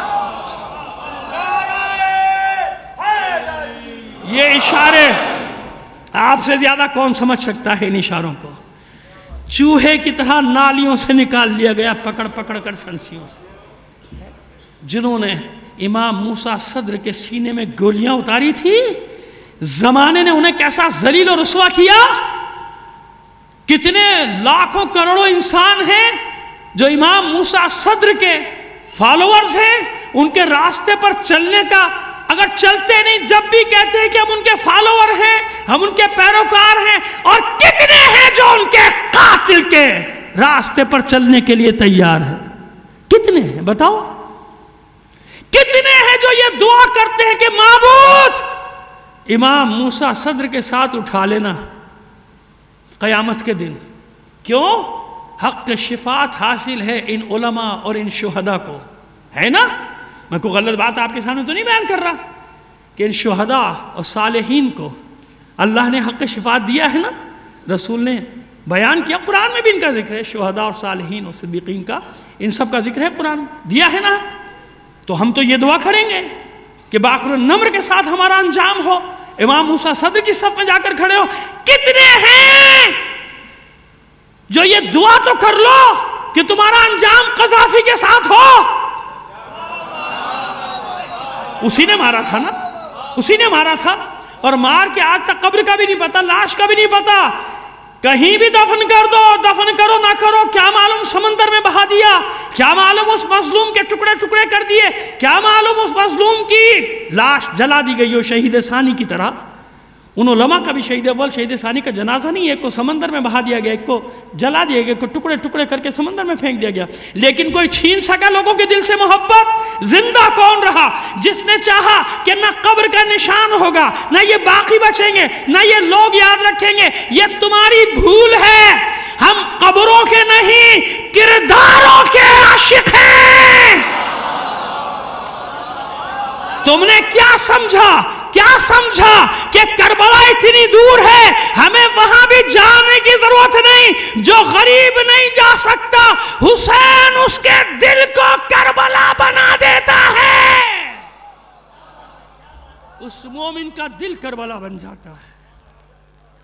یہ اشارے آپ سے زیادہ کون سمجھ سکتا ہے ان اشاروں کو؟ چوہے کی طرح نالیوں سے نکال لیا گیا، پکڑ پکڑ کر سنسیوں سے. جنہوں نے امام موسیٰ صدر کے سینے میں گولیاں اتاری تھی، زمانے نے انہیں کیسا ذلیل و رسوا کیا. کتنے لاکھوں کروڑوں انسان ہیں جو امام موسیٰ صدر کے فالوورز ہیں، ان کے راستے پر چلنے کا اگر چلتے نہیں، جب بھی کہتے ہیں کہ ہم ان کے فالوور ہیں، ہم ان کے پیروکار ہیں. اور کتنے ہیں جو ان کے قاتل کے راستے پر چلنے کے لیے تیار ہیں؟ کتنے ہیں بتاؤ؟ کتنے ہیں جو یہ دعا کرتے ہیں کہ معبود امام موسیٰ صدر کے ساتھ اٹھا لینا قیامت کے دن؟ کیوں؟ حق شفاعت حاصل ہے ان علماء اور ان شہداء کو، ہے نا؟ میں کوئی غلط بات آپ کے سامنے تو نہیں بیان کر رہا کہ ان شہداء اور صالحین کو اللہ نے حق شفاعت دیا ہے نا. رسول نے بیان کیا، قرآن میں بھی ان کا ذکر ہے، شہداء اور صالحین اور صدیقین کا، ان سب کا ذکر ہے، قرآن دیا ہے نا. تو ہم تو یہ دعا کریں گے کہ باقر النمر کے ساتھ ہمارا انجام ہو، امام موسیٰ صدر کی صف میں جا کر کھڑے ہو. کتنے ہیں جو یہ دعا تو کر لو کہ تمہارا انجام قذافی کے ساتھ ہو؟ اسی نے مارا تھا نا، اسی نے مارا تھا. اور مار کے آج تک قبر کا بھی نہیں پتا، لاش کا بھی نہیں پتا. کہیں بھی دفن کر دو، دفن کرو نہ کرو، کیا معلوم سمندر میں بہا دیا، کیا معلوم اس مظلوم کے ٹکڑے ٹکڑے کر دیے، کیا معلوم اس مظلوم کی لاش جلا دی گئی ہو شہید ثانی کی طرح. ان علماء کا بھی شہید اول شہید ثانی کا جنازہ نہیں، ایک کو سمندر میں بہا دیا گیا، ایک کو جلا دیا گیا، ایک کو ٹکڑے ٹکڑے کر کے سمندر میں پھینک دیا گیا. لیکن کوئی چھین سکا لوگوں کے دل سے محبت؟ زندہ کون رہا جس نے چاہا کہ نہ قبر کا نشان ہوگا، نہ یہ باقی بچیں گے، نہ یہ لوگ یاد رکھیں گے؟ یہ تمہاری بھول ہے. ہم قبروں کے نہیں، کرداروں کے عاشق ہیں. تم نے کیا سمجھا کیا سمجھا کہ کربلا اتنی دور ہے، ہمیں وہاں بھی جانے کی ضرورت نہیں. جو غریب نہیں جا سکتا، حسین اس کے دل کو کربلا بنا دیتا ہے. اس مومن کا دل کربلا بن جاتا ہے.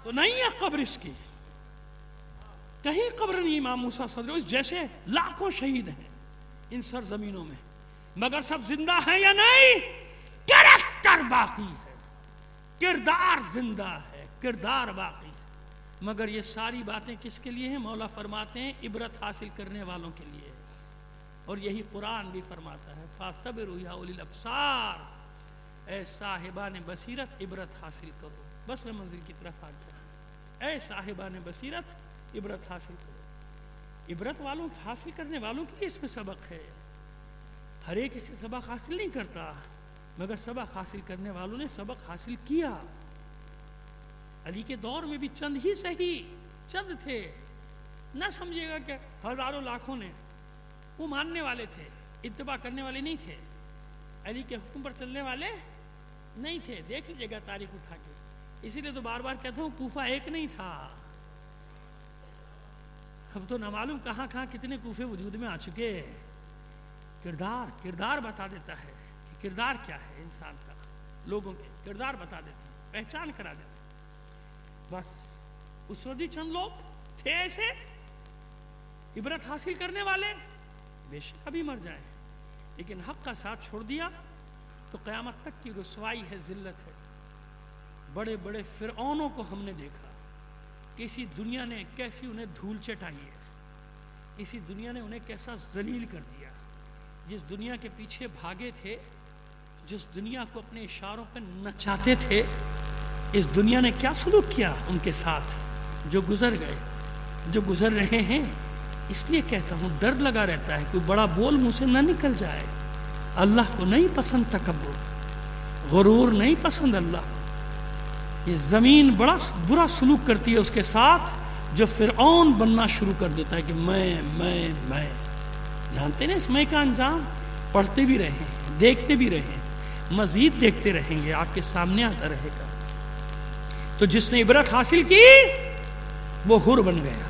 تو نہیں ہے قبر اس کی، کہیں قبر نہیں امام موسیٰ صدر جیسے لاکھوں شہید ہیں ان سرزمینوں میں، مگر سب زندہ ہیں یا نہیں؟ کریکٹر باقی ہے، کردار زندہ ہے، کردار باقی ہے۔ مگر یہ ساری باتیں کس کے لیے ہیں؟ مولا فرماتے ہیں عبرت حاصل کرنے والوں کے لیے، اور یہی قرآن بھی فرماتا ہے فَاعْتَبِرُوا يَا أُولِي الْأَبْصَارِ، اے صاحبان بصیرت عبرت حاصل کرو۔ بس میں منزل کی طرف آ گیا، اے صاحبان بصیرت عبرت حاصل کرو۔ عبرت والوں حاصل کرنے والوں کے لیے اس میں سبق ہے، ہر ایک اسے سبق حاصل نہیں کرتا، مگر سبق حاصل کرنے والوں نے سبق حاصل کیا۔ علی کے دور میں بھی چند ہی صحیح چند تھے، نہ سمجھے گا کہ ہزاروں لاکھوں نے، وہ ماننے والے تھے، اتباع کرنے والے نہیں تھے، علی کے حکم پر چلنے والے نہیں تھے۔ دیکھ لیجیے گا تاریخ اٹھا کے، اسی لیے تو بار بار کہتا ہوں کوفہ ایک نہیں تھا، اب تو نہ معلوم کہاں کہاں کتنے کوفے وجود میں آ چکے۔ کردار کردار بتا دیتا ہے کہ کردار کیا ہے انسان کا، لوگوں کے کردار بتا دیتے ہیں، پہچان کرا دیتے ہیں۔ بس اس وقت چند لوگ تھے ایسے عبرت حاصل کرنے والے، بے شک ابھی مر جائیں، لیکن حق کا ساتھ چھوڑ دیا تو قیامت تک کی رسوائی ہے، ذلت ہے۔ بڑے بڑے فرعونوں کو ہم نے دیکھا، کسی دنیا نے کیسی انہیں دھول چٹائی ہے، اسی دنیا نے انہیں کیسا ذلیل کر دیا۔ جس دنیا کے پیچھے بھاگے تھے، جس دنیا کو اپنے اشاروں پہ نچاتے تھے، اس دنیا نے کیا سلوک کیا ان کے ساتھ؟ جو گزر گئے، جو گزر رہے ہیں۔ اس لیے کہتا ہوں ڈر لگا رہتا ہے کوئی بڑا بول منہ سے نہ نکل جائے۔ اللہ کو نہیں پسند تکبر، غرور نہیں پسند اللہ۔ یہ زمین بڑا برا سلوک کرتی ہے اس کے ساتھ جو فرعون بننا شروع کر دیتا ہے کہ میں میں میں جانتے نا اس میں کا انجام، پڑھتے بھی رہیں، دیکھتے بھی رہیں، مزید دیکھتے رہیں گے، آپ کے سامنے آتا رہے گا۔ تو جس نے عبرت حاصل کی وہ حر بن گیا،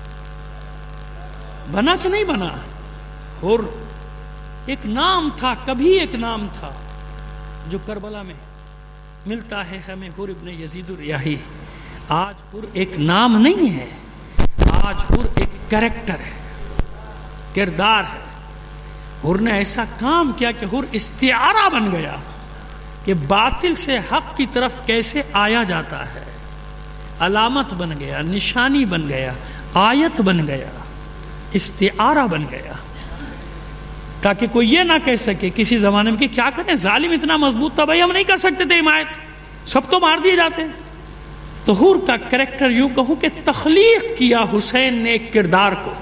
بنا کہ نہیں بنا؟ حر ایک نام تھا، کبھی ایک نام تھا جو کربلا میں ملتا ہے ہمیں، حر ابن یزید الریاحی۔ آج حر ایک نام نہیں ہے، آج حر ایک کریکٹر ہے، کردار ہے۔ حر نے ایسا کام کیا کہ حر استعارہ بن گیا کہ باطل سے حق کی طرف کیسے آیا جاتا ہے، علامت بن گیا، نشانی بن گیا، آیت بن گیا، استعارہ بن گیا، تاکہ کوئی یہ نہ کہہ سکے کسی زمانے میں کہ کیا کریں، ظالم اتنا مضبوط تھا بھائی، ہم نہیں کر سکتے تھے حمایت، سب تو مار دیے جاتے۔ تو حر کا کریکٹر یوں کہوں کہ تخلیق کیا حسین نے ایک کردار کو۔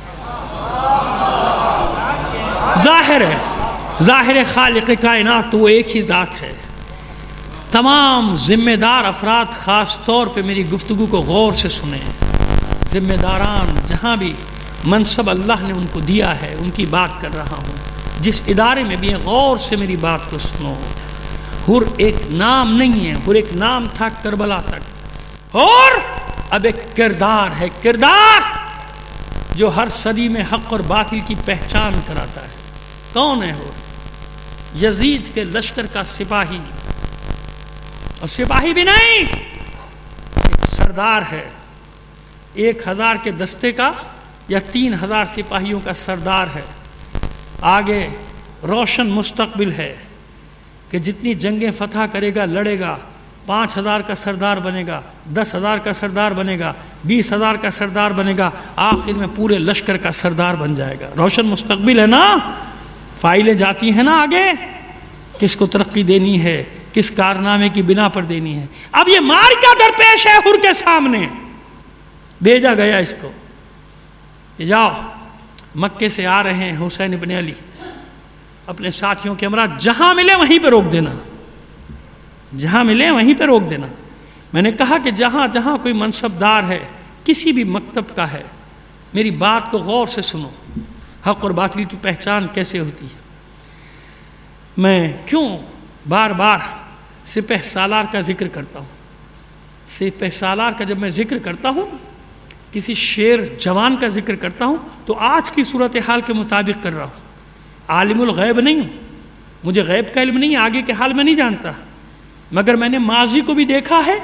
ظاہر ہے ظاہر خالق کائنات تو وہ ایک ہی ذات ہے۔ تمام ذمہ دار افراد خاص طور پہ میری گفتگو کو غور سے سنیں، ذمہ داران جہاں بھی منصب اللہ نے ان کو دیا ہے ان کی بات کر رہا ہوں، جس ادارے میں بھی ہیں غور سے میری بات کو سنو۔ حر ایک نام نہیں ہے، حر ایک نام تھا کربلا تک، اور اب ایک کردار ہے، کردار جو ہر صدی میں حق اور باطل کی پہچان کراتا ہے۔ کون ہے حر؟ یزید کے لشکر کا سپاہی، اور سپاہی بھی نہیں، ایک سردار ہے، ایک ہزار کے دستے کا یا تین ہزار سپاہیوں کا سردار ہے۔ آگے روشن مستقبل ہے کہ جتنی جنگیں فتح کرے گا، لڑے گا، پانچ ہزار کا سردار بنے گا، دس ہزار کا سردار بنے گا، بیس ہزار کا سردار بنے گا، آخر میں پورے لشکر کا سردار بن جائے گا۔ روشن مستقبل ہے نا، فائلیں جاتی ہیں نا آگے، کس کو ترقی دینی ہے، کس کارنامے کی بنا پر دینی ہے۔ اب یہ مارکا درپیش ہے حر کے سامنے، بھیجا گیا اس کو کہ جاؤ، مکے سے آ رہے ہیں حسین ابن علی، اپنے ساتھیوں کے ہمراہ جہاں ملے وہیں پہ روک دینا، جہاں ملے وہیں پہ روک دینا۔ میں نے کہا کہ جہاں جہاں کوئی منصب دار ہے، کسی بھی مکتب کا ہے، میری بات کو غور سے سنو، حق اور باطل کی پہچان کیسے ہوتی ہے۔ میں کیوں بار بار سپہ سالار کا ذکر کرتا ہوں؟ سپہ سالار کا جب میں ذکر کرتا ہوں، کسی شیر جوان کا ذکر کرتا ہوں، تو آج کی صورتحال کے مطابق کر رہا ہوں، عالم الغیب نہیں ہوں، مجھے غیب کا علم نہیں ہے، آگے کے حال میں نہیں جانتا، مگر میں نے ماضی کو بھی دیکھا ہے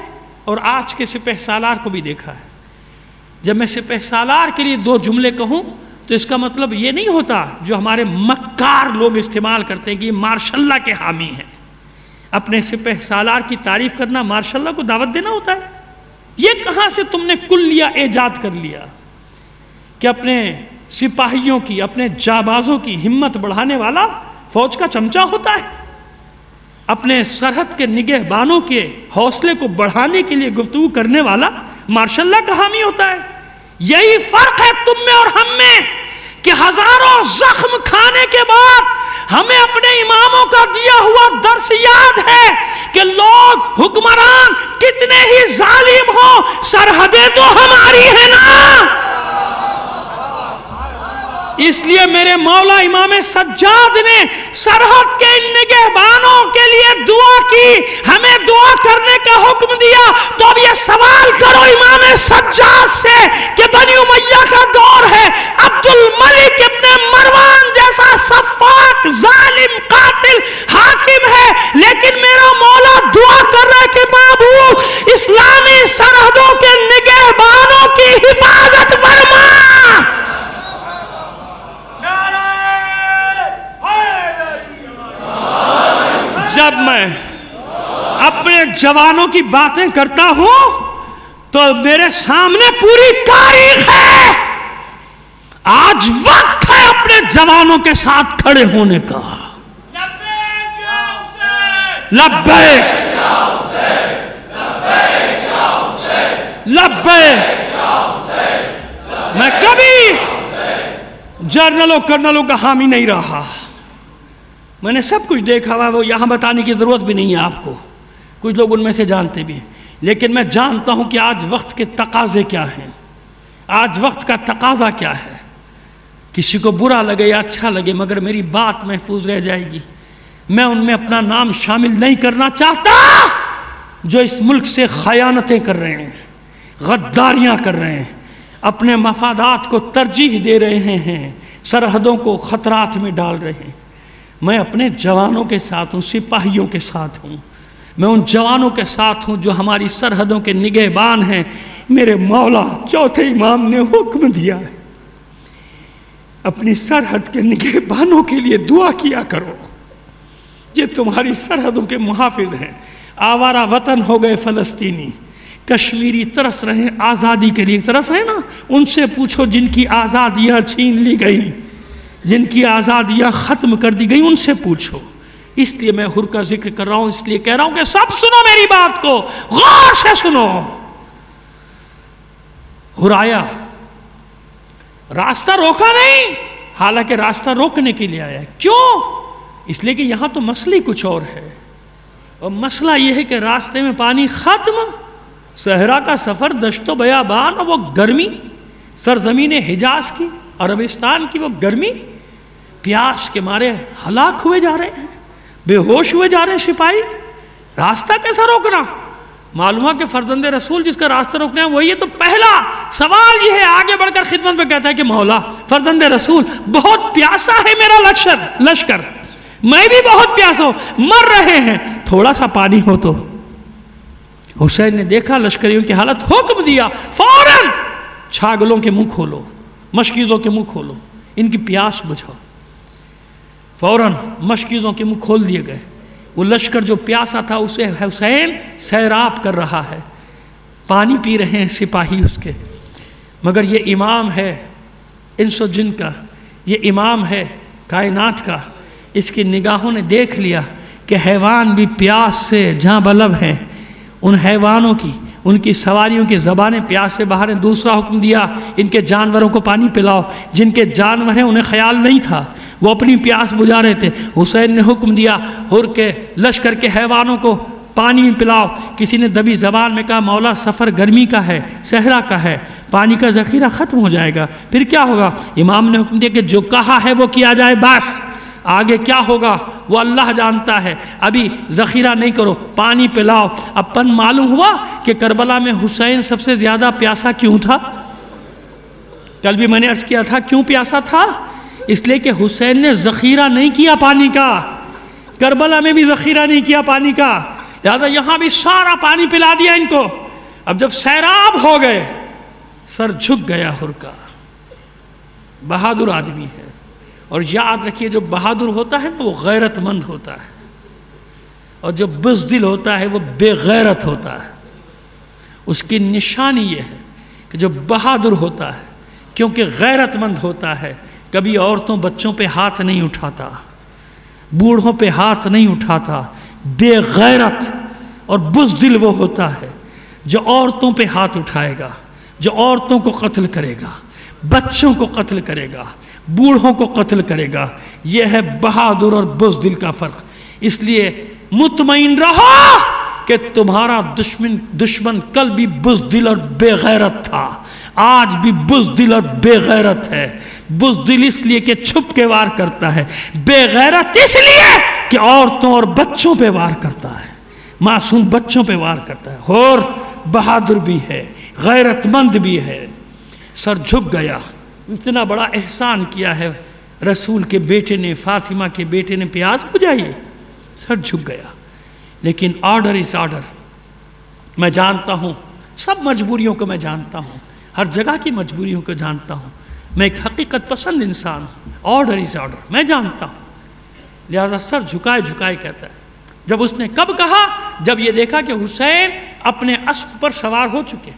اور آج کے سپہ سالار کو بھی دیکھا ہے. جب میں سپہ سالار کے لیے دو جملے کہوں تو اس کا مطلب یہ نہیں ہوتا جو ہمارے مکار لوگ استعمال کرتے ہیں کہ یہ ماشاء اللہ کے حامی ہیں. اپنے سپہ سالار کی تعریف کرنا ماشاء اللہ کو دعوت دینا ہوتا ہے. یہ کہاں سے تم نے کلیہ ایجاد کر لیا کہ اپنے سپاہیوں کی، اپنے جابازوں کی ہمت بڑھانے والا فوج کا چمچہ ہوتا ہے؟ اپنے سرحد کے نگہبانوں کے حوصلے کو بڑھانے کے لیے گفتگو کرنے والا ماشاء اللہ کا حامی ہوتا ہے. یہی فرق ہے تم میں اور ہم میں کہ ہزاروں زخم کھانے کے بعد ہمیں اپنے اماموں کا دیا ہوا درس یاد ہے کہ لوگ، حکمران کتنے ہی ظالم ہوں، سرحدیں تو ہماری ہیں نا. اس لیے میرے مولا امام سجاد نے سرحد کے ان نگہبانوں کے لیے دعا کی، ہمیں دعا کرنے کا حکم دیا. تو اب یہ سوال کرو امام سجاد سے کہ بنی امیہ کا دور ہے، عبد الملک ابن مروان جیسا سفاک ظالم قاتل حاکم ہے، لیکن میرا مولا دعا کر رہا ہے کہ معبود اسلامی سرحدوں کے نگہبانوں کی حفاظت فرما. جب میں اپنے جوانوں کی باتیں کرتا ہوں تو میرے سامنے پوری تاریخ ہے. آج وقت ہے اپنے جوانوں کے ساتھ کھڑے ہونے کا. لبیک لبیک. میں کبھی جرنلوں کرنلوں کا حامی نہیں رہا. میں نے سب کچھ دیکھا ہوا، وہ یہاں بتانے کی ضرورت بھی نہیں ہے آپ کو، کچھ لوگ ان میں سے جانتے بھی ہیں. لیکن میں جانتا ہوں کہ آج وقت کے تقاضے کیا ہیں، آج وقت کا تقاضا کیا ہے. کسی کو برا لگے یا اچھا لگے، مگر میری بات محفوظ رہ جائے گی. میں ان میں اپنا نام شامل نہیں کرنا چاہتا جو اس ملک سے خیانتیں کر رہے ہیں، غداریاں کر رہے ہیں، اپنے مفادات کو ترجیح دے رہے ہیں، سرحدوں کو خطرات میں ڈال رہے ہیں. میں اپنے جوانوں کے ساتھ ہوں، سپاہیوں کے ساتھ ہوں. میں ان جوانوں کے ساتھ ہوں جو ہماری سرحدوں کے نگہبان ہیں. میرے مولا چوتھے امام نے حکم دیا ہے اپنی سرحد کے نگہبانوں کے لیے دعا کیا کرو. یہ تمہاری سرحدوں کے محافظ ہیں. آوارہ وطن ہو گئے فلسطینی، کشمیری ترس رہے ہیں آزادی کے لیے. ترس رہے نا، ان سے پوچھو جن کی آزادیاں چھین لی گئی، جن کی آزادیاں ختم کر دی گئی، ان سے پوچھو. اس لیے میں حر کا ذکر کر رہا ہوں، اس لیے کہہ رہا ہوں کہ سب سنو میری بات کو، غور سے سنو. حر آیا، راستہ روکا نہیں، حالانکہ راستہ روکنے کے لیے آیا. کیوں؟ اس لیے کہ یہاں تو مسئلہ کچھ اور ہے. اور مسئلہ یہ ہے کہ راستے میں پانی ختم، صحرا کا سفر، دشت و بیابان، اور وہ گرمی، سرزمین حجاز کی، عربستان کی وہ گرمی، پیاس کے مارے ہلاک ہوئے جا رہے ہیں، بے ہوش ہوئے جا رہے ہیں سپاہی. راستہ کیسا روکنا؟ معلوم ہے کہ فرزند رسول جس کا راستہ روکنا ہے وہی ہے. تو پہلا سوال یہ ہے، آگے بڑھ کر خدمت میں کہتا ہے کہ مولا فرزند رسول بہت پیاسا ہے میرا لشکر لشکر میں بھی بہت پیاسا ہوں، مر رہے ہیں، تھوڑا سا پانی ہو تو. حسین نے دیکھا لشکریوں کی حالت، حکم دیا فوراً چھاگلوں کے منہ کھولو، مشکیزوں کے منہ کھولو، ان کی پیاس بجھاؤ. فوراً مشکیزوں کے منہ کھول دیے گئے. وہ لشکر جو پیاسا تھا اسے حسین سیراب کر رہا ہے، پانی پی رہے ہیں سپاہی اس کے. مگر یہ امام ہے انس و جن کا، یہ امام ہے کائنات کا. اس کی نگاہوں نے دیکھ لیا کہ حیوان بھی پیاس سے جہاں بلب ہیں، ان حیوانوں کی، ان کی سواریوں کی زبانیں پیاس سے باہر ہیں. دوسرا حکم دیا ان کے جانوروں کو پانی پلاؤ. جن کے جانور ہیں انہیں خیال نہیں تھا، وہ اپنی پیاس بجھا رہے تھے. حسین نے حکم دیا حر کے لشکر کے حیوانوں کو پانی پلاؤ. کسی نے دبی زبان میں کہا مولا سفر گرمی کا ہے، صحرا کا ہے، پانی کا ذخیرہ ختم ہو جائے گا، پھر کیا ہوگا؟ امام نے حکم دیا کہ جو کہا ہے وہ کیا جائے، بس آگے کیا ہوگا وہ اللہ جانتا ہے، ابھی ذخیرہ نہیں کرو، پانی پلاؤ. اب پن معلوم ہوا کہ کربلا میں حسین سب سے زیادہ پیاسا کیوں تھا. کل بھی میں نے عرض کیا تھا کیوں پیاسا تھا، اس لیے کہ حسین نے ذخیرہ نہیں کیا پانی کا، کربلا میں بھی ذخیرہ نہیں کیا پانی کا، لہذا یہاں بھی سارا پانی پلا دیا ان کو. اب جب سیراب ہو گئے سر جھک گیا حر کا. بہادر آدمی ہے. اور یاد رکھیے جو بہادر ہوتا ہے نا وہ غیرت مند ہوتا ہے, اور جو بزدل ہوتا ہے وہ بے غیرت ہوتا ہے. اس کی نشانی یہ ہے کہ جو بہادر ہوتا ہے کیونکہ غیرت مند ہوتا ہے کبھی عورتوں بچوں پہ ہاتھ نہیں اٹھاتا, بوڑھوں پہ ہاتھ نہیں اٹھاتا. بے غیرت اور بزدل وہ ہوتا ہے جو عورتوں پہ ہاتھ اٹھائے گا, جو عورتوں کو قتل کرے گا, بچوں کو قتل کرے گا, بوڑھوں کو قتل کرے گا. یہ ہے بہادر اور بزدل کا فرق. اس لیے مطمئن رہو کہ تمہارا دشمن دشمن کل بھی بزدل اور بے غیرت تھا, آج بھی بزدل اور بے غیرت ہے. بزدل اس لیے کہ چھپ کے وار کرتا ہے, بے غیرت اس لیے کہ عورتوں اور بچوں پہ وار کرتا ہے, معصوم بچوں پہ وار کرتا ہے. اور بہادر بھی ہے, غیرت مند بھی ہے. سر جھک گیا. اتنا بڑا احسان کیا ہے رسول کے بیٹے نے, فاطمہ کے بیٹے نے, پیاس بجھائی, سر جھک گیا. لیکن آرڈر از آرڈر. میں جانتا ہوں سب مجبوریوں کو, میں جانتا ہوں ہر جگہ کی مجبوریوں کو جانتا ہوں. میں ایک حقیقت پسند انسان ہوں. آرڈر از آرڈر میں جانتا ہوں. لہذا سر جھکائے جھکائے کہتا ہے. جب اس نے کب کہا؟ جب یہ دیکھا کہ حسین اپنے اسب پر سوار ہو چکے,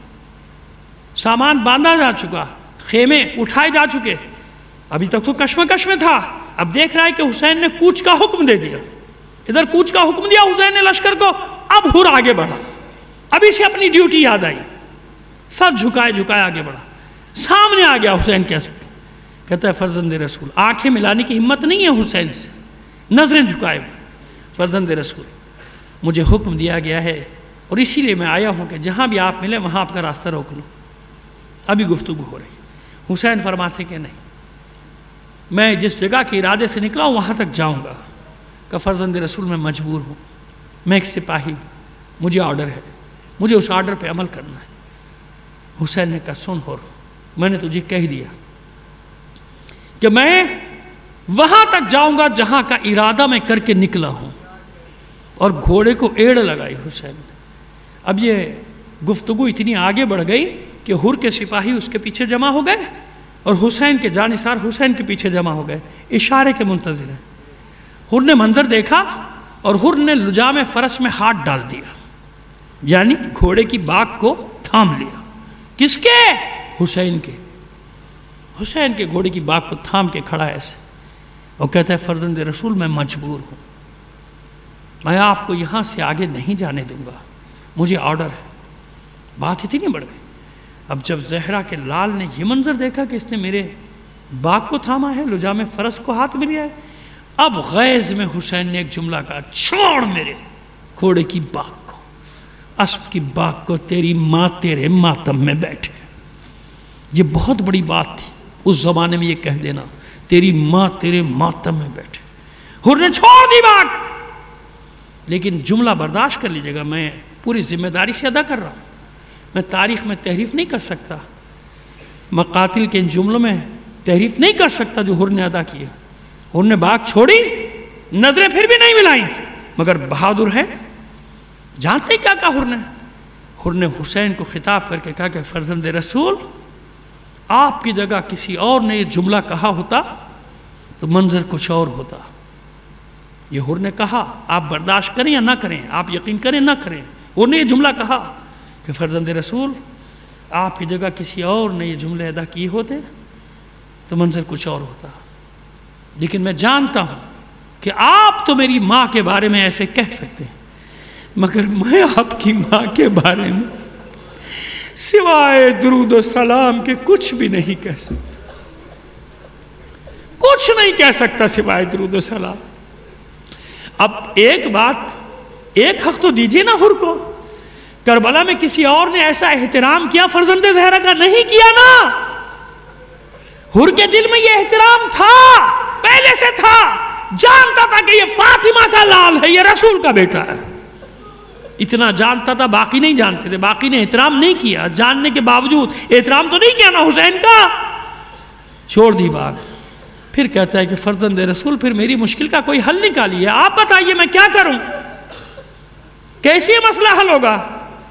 سامان باندھا جا چکا, خیمے اٹھائے جا چکے. ابھی تک تو کشمکش میں تھا, اب دیکھ رہا ہے کہ حسین نے کوچ کا حکم دے دیا. ادھر کوچ کا حکم دیا حسین نے لشکر کو, اب حر آگے بڑھا. ابھی سے اپنی ڈیوٹی یاد آئی, سر جھکائے جھکائے آگے بڑھا. سامنے آ گیا حسین کے اسب. کہتا ہے فرزند رسول, آنکھیں ملانے کی ہمت نہیں ہے حسین سے, نظریں جھکائے ہوئے. فرزند رسول, مجھے حکم دیا گیا ہے اور اسی لیے میں آیا ہوں کہ جہاں بھی آپ ملیں وہاں آپ کا راستہ روک لوں. ابھی گفتگو ہو رہی. حسین فرماتے کہ نہیں, میں جس جگہ کے ارادے سے نکلا ہوں وہاں تک جاؤں گا. کہ فرزند رسول میں مجبور ہوں, میں ایک سپاہی ہوں, مجھے آرڈر ہے, مجھے اس آرڈر پہ عمل کرنا ہے. حسین نے کہا سن ہو, میں نے تجھے کہہ دیا کہ میں وہاں تک جاؤں گا جہاں کا ارادہ میں کر کے نکلا ہوں. اور گھوڑے کو ایڑ لگائی حسین نے. اب یہ گفتگو اتنی آگے بڑھ گئی کہ حر کے سپاہی اس کے پیچھے جمع ہو گئے اور حسین کے جانثار حسین کے پیچھے جمع ہو گئے, اشارے کے منتظر ہیں. حر نے منظر دیکھا اور حر نے لجام فرس میں ہاتھ ڈال دیا, یعنی گھوڑے کی باگ کو تھام لیا. کس کے؟ حسین کے. حسین کے گھوڑے کی باگ کو تھام کے کھڑا ایسے اور کہتا ہے فرزند رسول میں مجبور ہوں, میں آپ کو یہاں سے آگے نہیں جانے دوں گا, مجھے آرڈر ہے. بات اتنی بڑھ گئی. اب جب زہرا کے لال نے یہ منظر دیکھا کہ اس نے میرے باغ کو تھاما ہے, لجام فرس کو ہاتھ مل گیا ہے, اب غیظ میں حسین نے ایک جملہ کہا, چھوڑ میرے گھوڑے کی باغ کو, اسب کی باغ کو, تیری ماں تیرے ماتم میں بیٹھے. یہ بہت بڑی بات تھی اس زمانے میں یہ کہہ دینا, تیری ماں تیرے ماتم میں بیٹھے. حر نے چھوڑ دی بات. لیکن جملہ برداشت کر لیجیے گا, میں پوری ذمہ داری سے ادا کر رہا ہوں, میں تاریخ میں تحریف نہیں کر سکتا, مقاتل کے ان جملوں میں تحریف نہیں کر سکتا جو حر نے ادا کیا. حر نے باغ چھوڑی, نظریں پھر بھی نہیں ملائیں, مگر بہادر ہے. جانتے کیا کہا حر نے؟ حر نے حسین کو خطاب کر کے کہا کہ فرزند رسول, آپ کی جگہ کسی اور نے یہ جملہ کہا ہوتا تو منظر کچھ اور ہوتا. یہ حر نے کہا, آپ برداشت کریں یا نہ کریں, آپ یقین کریں نہ کریں, حر نے یہ جملہ کہا کہ فرزند رسول آپ کی جگہ کسی اور نے یہ جملے ادا کیے ہوتے تو منظر کچھ اور ہوتا. لیکن میں جانتا ہوں کہ آپ تو میری ماں کے بارے میں ایسے کہہ سکتے ہیں, مگر میں آپ کی ماں کے بارے میں سوائے درود و سلام کے کچھ بھی نہیں کہہ سکتا, کچھ نہیں کہہ سکتا سوائے درود و سلام. اب ایک بات, ایک حق تو دیجیے نا حر کو. کربلا میں کسی اور نے ایسا احترام کیا فرزند زہرا کا؟ نہیں کیا نا. حر کے دل میں یہ احترام تھا, پہلے سے تھا, جانتا تھا کہ یہ فاطمہ کا لال ہے, یہ رسول کا بیٹا ہے. اتنا جانتا تھا, باقی نہیں جانتے تھے. باقی نے احترام نہیں کیا, جاننے کے باوجود احترام تو نہیں کیا نا حسین کا. چھوڑ دی بات. پھر کہتا ہے کہ فرزند رسول پھر میری مشکل کا کوئی حل نکالیے, آپ بتائیے میں کیا کروں, کیسے یہ مسئلہ حل ہوگا؟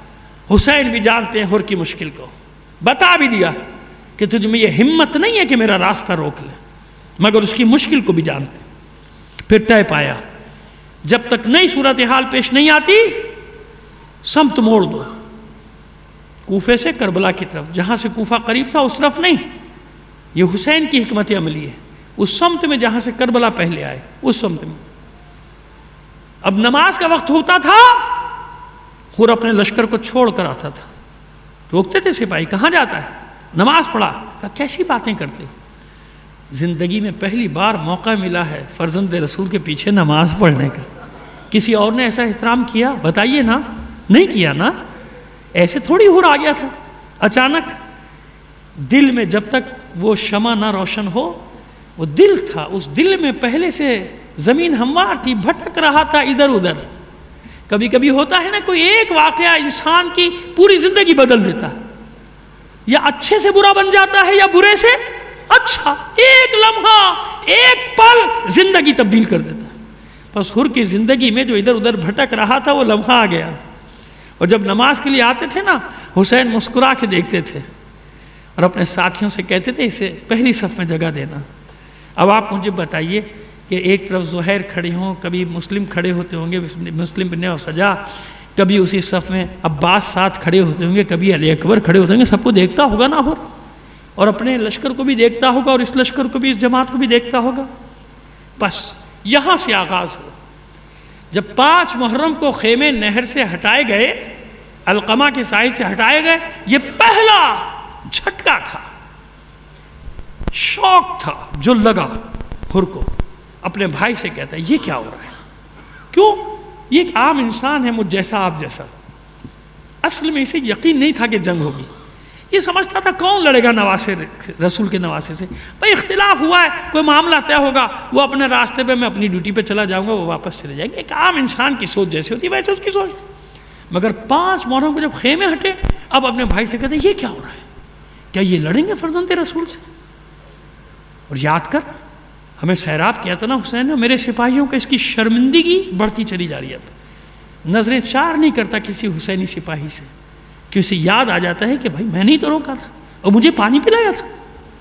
حسین بھی جانتے ہیں ہر کی مشکل کو، بتا بھی دیا کہ تجھ میں یہ ہمت نہیں ہے کہ میرا راستہ روک لے، مگر اس کی مشکل کو بھی جانتے. پھر طے پایا جب تک نئی صورتحال پیش نہیں آتی سمت موڑ دو، کوفے سے کربلا کی طرف، جہاں سے کوفہ قریب تھا اس طرف نہیں. یہ حسین کی حکمت عملی ہے، اس سمت میں جہاں سے کربلا پہلے آئے اس سمت میں. اب نماز کا وقت ہوتا تھا، خور اپنے لشکر کو چھوڑ کر آتا تھا. روکتے تھے سپاہی، کہاں جاتا ہے؟ نماز پڑھا. کہا کیسی باتیں کرتے ہو، زندگی میں پہلی بار موقع ملا ہے فرزند رسول کے پیچھے نماز پڑھنے کا. کسی اور نے ایسا احترام کیا؟ بتائیے نا، نہیں کیا نا. ایسے تھوڑی ہور آ گیا تھا اچانک. دل میں جب تک وہ شمع نہ روشن ہو، وہ دل تھا، اس دل میں پہلے سے زمین ہموار تھی، بھٹک رہا تھا ادھر ادھر. کبھی کبھی ہوتا ہے نا کوئی ایک واقعہ انسان کی پوری زندگی بدل دیتا ہے، یا اچھے سے برا بن جاتا ہے یا برے سے اچھا. ایک لمحہ، ایک پل زندگی تبدیل کر دیتا ہے. بس حر کی زندگی میں جو ادھر ادھر بھٹک رہا تھا وہ لمحہ آ گیا. اور جب نماز کے لیے آتے تھے نا، حسین مسکرا کے دیکھتے تھے اور اپنے ساتھیوں سے کہتے تھے اسے پہلی صف میں جگہ دینا. اب آپ مجھے بتائیے کہ ایک طرف زہیر کھڑے ہوں، کبھی مسلم کھڑے ہوتے ہوں گے، مسلم بن سجا، کبھی اسی صف میں عباس ساتھ کھڑے ہوتے ہوں گے، کبھی علی اکبر کھڑے ہوتے ہوں گے. سب کو دیکھتا ہوگا نا ہو، اور اپنے لشکر کو بھی دیکھتا ہوگا اور اس لشکر کو بھی، اس جماعت کو بھی دیکھتا ہوگا. بس یہاں سے آغاز ہو. جب پانچ محرم کو خیمے نہر سے ہٹائے گئے، القمہ کے ساحل سے ہٹائے گئے، یہ پہلا جھٹکا تھا، شوق تھا جو لگا حر کو. اپنے بھائی سے کہتا ہے یہ کیا ہو رہا ہے؟ کیوں؟ یہ ایک عام انسان ہے، مجھ جیسا، آپ جیسا. اصل میں اسے یقین نہیں تھا کہ جنگ ہوگی. یہ سمجھتا تھا کون لڑے گا نواسے رسول کے نواسے سے. بھائی اختلاف ہوا ہے، کوئی معاملہ طے ہوگا، وہ اپنے راستے پہ، میں اپنی ڈیوٹی پہ چلا جاؤں گا، وہ واپس چلے جائیں گے. ایک عام انسان کی سوچ جیسے ہوتی ہے ویسے اس کی سوچ. مگر پانچ محرم کو جب خیمے ہٹے، اب اپنے بھائی سے کہتے ہیں یہ کیا ہو رہا ہے؟ کیا یہ لڑیں گے فرزند رسول سے؟ اور یاد کر، ہمیں سیراب کیا تھا نا حسین نے، میرے سپاہیوں کو اس کی شرمندگی بڑھتی چلی جا رہی ہے. نظریں چار نہیں کرتا کسی حسینی سپاہی سے، کہ اسے یاد آ جاتا ہے کہ بھائی میں نہیں تو روکا تھا اور مجھے پانی پلایا تھا.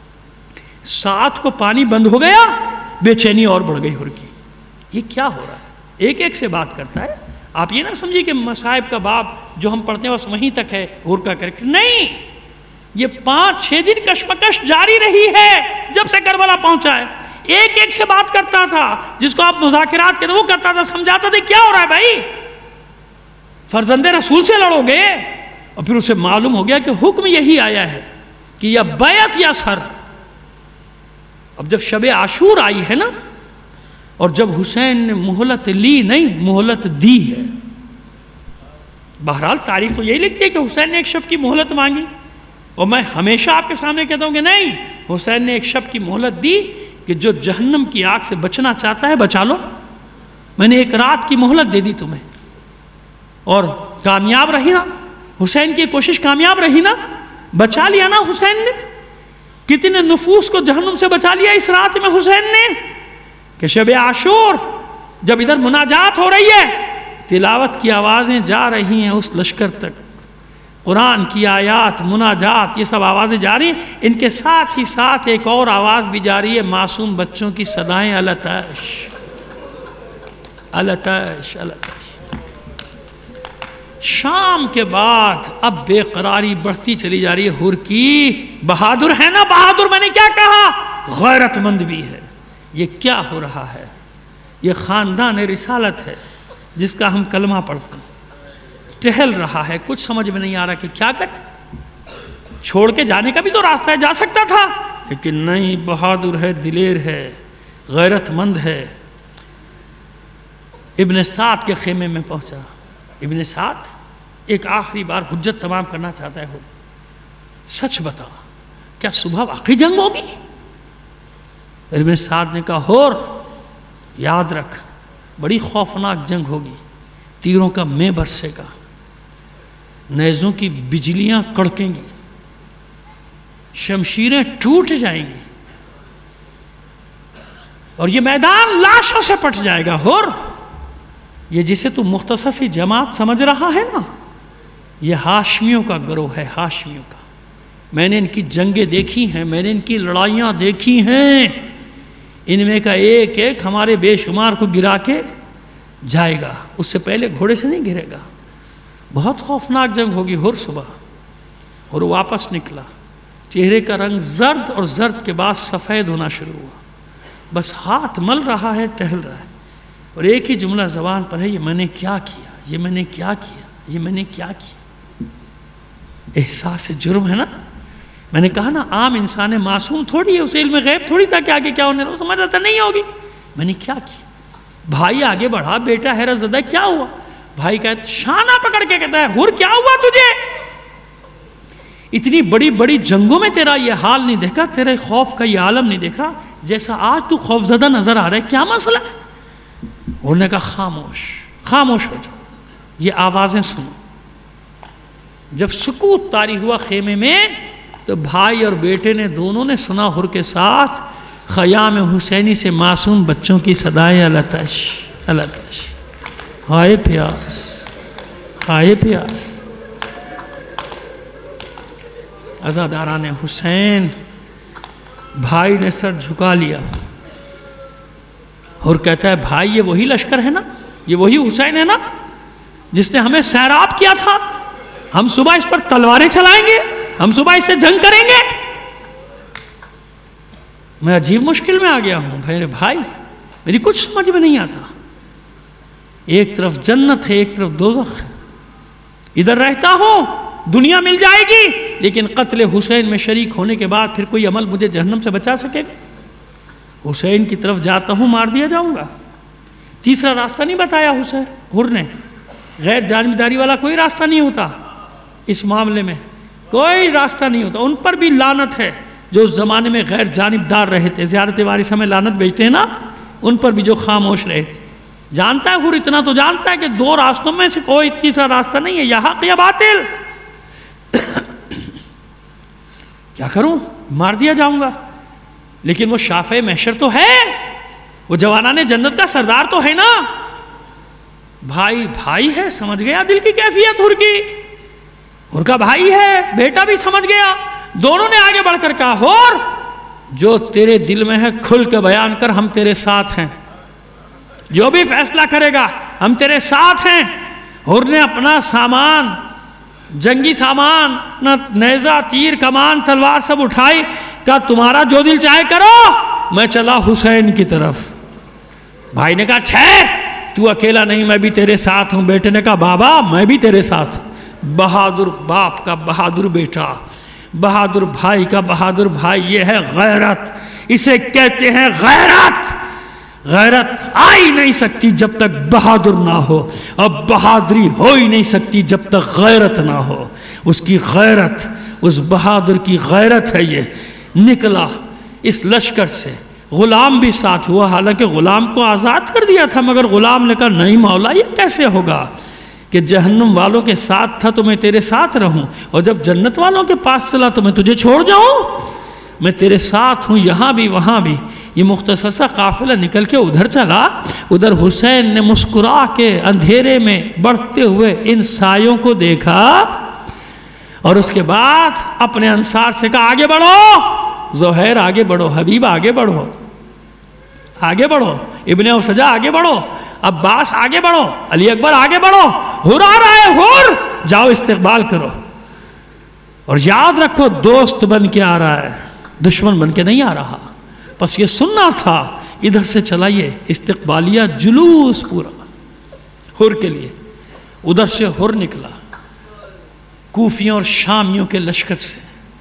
ساتھ کو پانی بند ہو گیا، بے چینی اور بڑھ گئی حر کی. یہ کیا ہو رہا ہے؟ ایک ایک سے بات کرتا ہے. آپ یہ نہ سمجھیے کہ مصائب کا باب جو ہم پڑھتے ہیں بس وہیں تک ہے حر کا کریکٹر. نہیں، یہ پانچ چھ دن کشمکش جاری رہی ہے جب سے کربلا پہنچا ہے. ایک ایک سے بات کرتا تھا، جس کو آپ مذاکرات کہتے ہیں وہ کرتا تھا، سمجھاتا تھا کیا ہو رہا ہے بھائی، فرزند رسول سے لڑو گے؟ اور پھر اسے معلوم ہو گیا کہ حکم یہی آیا ہے کہ یا بیعت یا سر. اب جب شب عاشور آئی ہے نا، اور جب حسین نے مہلت لی نہیں، مہلت دی ہے. بہرحال تاریخ تو یہی لکھتی ہے کہ حسین نے ایک شب کی مہلت مانگی، اور میں ہمیشہ آپ کے سامنے کہتا ہوں کہ نہیں، حسین نے ایک شب کی مہلت دی کہ جو جہنم کی آگ سے بچنا چاہتا ہے بچا لو. میں نے ایک رات کی مہلت دے دی تمہیں، اور کامیاب رہی نا حسین کی کوشش، کامیاب رہی نا، بچا لیا نا حسین نے. کتنے نفوس کو جہنم سے بچا لیا اس رات میں حسین نے، کہ شب عاشور جب ادھر مناجات ہو رہی ہے، تلاوت کی آوازیں جا رہی ہیں اس لشکر تک، قرآن کی آیات، مناجات، یہ سب آوازیں جا رہی ہیں. ان کے ساتھ ہی ساتھ ایک اور آواز بھی جا رہی ہے، معصوم بچوں کی صدائیں، التش التش التش. شام کے بعد اب بے قراری بڑھتی چلی جا رہی ہے حر کی. بہادر ہے نا، بہادر میں نے کیا کہا، غیرت مند بھی ہے. یہ کیا ہو رہا ہے؟ یہ خاندان رسالت ہے جس کا ہم کلمہ پڑھتے ہیں. ٹہل رہا ہے، کچھ سمجھ میں نہیں آ رہا کہ کیا کرے. چھوڑ کے جانے کا بھی تو راستہ ہے، جا سکتا تھا، لیکن نہیں، بہادر ہے، دلیر ہے، غیرت مند ہے. ابن سعد کے خیمے میں پہنچا. ابن سعد ایک آخری بار حجت تمام کرنا چاہتا ہے. سچ بتا، کیا صبح واقعی جنگ ہوگی؟ ابن سعد نے کہا ہور یاد رکھ، بڑی خوفناک جنگ ہوگی. تیروں کا میں برسے گا، نیزوں کی بجلیاں کڑکیں گی، شمشیریں ٹوٹ جائیں گی، اور یہ میدان لاشوں سے پٹ جائے گا. ہور، یہ جسے تو مختصر سی جماعت سمجھ رہا ہے نا، یہ ہاشمیوں کا گروہ ہے، ہاشمیوں کا. میں نے ان کی جنگیں دیکھی ہیں، میں نے ان کی لڑائیاں دیکھی ہیں. ان میں کا ایک ایک ہمارے بے شمار کو گرا کے جائے گا، اس سے پہلے گھوڑے سے نہیں گرے گا. بہت خوفناک جنگ ہوگی. ہر صبح اور واپس نکلا، چہرے کا رنگ زرد اور زرد کے بعد سفید ہونا شروع ہوا. بس ہاتھ مل رہا ہے، ٹہل رہا ہے، اور ایک ہی جملہ زبان پر ہے، یہ میں نے کیا کیا، یہ میں نے کیا کیا، یہ میں نے کیا کیا. احساس جرم ہے نا. میں نے کہا نا عام انسان معصوم تھوڑی ہے، اس علم غیب تھوڑی تھا کہ آگے کیا ہونے، وہ سمجھ رہا تھا نہیں ہوگی. میں نے کیا کیا. بھائی آگے بڑھا، بیٹا حیرت زدہ کیا ہوا. بھائی کہتا شانہ پکڑ کے کہتا ہے ہر کیا ہوا تجھے، اتنی بڑی بڑی جنگوں میں تیرا یہ حال نہیں دیکھا، تیرے خوف کا یہ عالم نہیں دیکھا جیسا آج تو خوف زدہ نظر آ رہا ہے، کیا مسئلہ ہے. انہوں نے کہا خاموش خاموش ہو جاؤ، یہ آوازیں سنو. جب سکوت طاری ہوا خیمے میں تو بھائی اور بیٹے نے دونوں نے سنا ہر کے ساتھ خیام حسینی سے معصوم بچوں کی صدائیں التش التش، ہائے پیاس ہائے پیاس. عزاداران حسین، بھائی نے سر جھکا لیا اور کہتا ہے بھائی یہ وہی لشکر ہے نا، یہ وہی حسین ہے نا جس نے ہمیں سیراب کیا تھا، ہم صبح اس پر تلواریں چلائیں گے، ہم صبح اس سے جنگ کریں گے. میں عجیب مشکل میں آ گیا ہوں بھائی بھائی میری کچھ سمجھ میں نہیں آتا. ایک طرف جنت ہے، ایک طرف دوزخ ہے. ادھر رہتا ہوں دنیا مل جائے گی، لیکن قتل حسین میں شریک ہونے کے بعد پھر کوئی عمل مجھے جہنم سے بچا سکے گا. حسین کی طرف جاتا ہوں مار دیا جاؤں گا. تیسرا راستہ نہیں بتایا حسین ہر نے. غیر جانبداری والا کوئی راستہ نہیں ہوتا اس معاملے میں، کوئی راستہ نہیں ہوتا. ان پر بھی لعنت ہے جو اس زمانے میں غیر جانبدار رہے تھے. زیارت وارثہ میں لعنت بھیجتے ہیں نا، ان پر بھی جو خاموش رہے تھے. جانتا ہے ہر اتنا تو جانتا ہے کہ دو راستوں میں سے کوئی تیسرا راستہ نہیں ہے، یا حق یا باطل. کیا کروں، مار دیا جاؤں گا. لیکن وہ شافع محشر تو ہے، وہ جوانان جنت کا سردار تو ہے نا. بھائی بھائی ہے، سمجھ گیا دل کی کیفیت ہر کی. ہر کا بھائی ہے، بیٹا بھی سمجھ گیا. دونوں نے آگے بڑھ کر کہا ہر جو تیرے دل میں ہے کھل کے بیان کر، ہم تیرے ساتھ ہیں. جو بھی فیصلہ کرے گا ہم تیرے ساتھ ہیں. ہر نے اپنا سامان، جنگی سامان، اپنا نیزہ، تیر، کمان، تلوار سب اٹھائی. کہا تمہارا جو دل چاہے کرو، میں چلا حسین کی طرف. بھائی نے کہا ٹھہر، تو اکیلا نہیں، میں بھی تیرے ساتھ ہوں. بیٹے نے کہا بابا میں بھی تیرے ساتھ. بہادر باپ کا بہادر بیٹا، بہادر بھائی کا بہادر بھائی. یہ ہے غیرت، اسے کہتے ہیں غیرت. غیرت آ ہی نہیں سکتی جب تک بہادر نہ ہو، اب بہادری ہو ہی نہیں سکتی جب تک غیرت نہ ہو. اس کی غیرت، اس بہادر کی غیرت ہے. یہ نکلا اس لشکر سے، غلام بھی ساتھ ہوا. حالانکہ غلام کو آزاد کر دیا تھا، مگر غلام نے کہا نہیں مولا یہ کیسے ہوگا کہ جہنم والوں کے ساتھ تھا تو میں تیرے ساتھ رہوں، اور جب جنت والوں کے پاس چلا تو میں تجھے چھوڑ جاؤں. میں تیرے ساتھ ہوں یہاں بھی وہاں بھی. یہ مختصر سا قافلہ نکل کے ادھر چلا. ادھر حسین نے مسکرا کے اندھیرے میں بڑھتے ہوئے ان سایوں کو دیکھا، اور اس کے بعد اپنے انصار سے کہا آگے بڑھو، زہیر آگے بڑھو، حبیب آگے بڑھو، آگے بڑھو، ابن اوسجا آگے بڑھو، عباس آگے بڑھو، علی اکبر آگے بڑھو. ہر آ رہا ہے، ہر جاؤ استقبال کرو. اور یاد رکھو دوست بن کے آ رہا ہے، دشمن بن کے نہیں آ رہا. بس یہ سننا تھا. ادھر سے چلائیے استقبالیہ جلوس پورا ہر کے لیے. ادھر سے ہر نکلا کوفیوں اور شامیوں کے لشکر سے.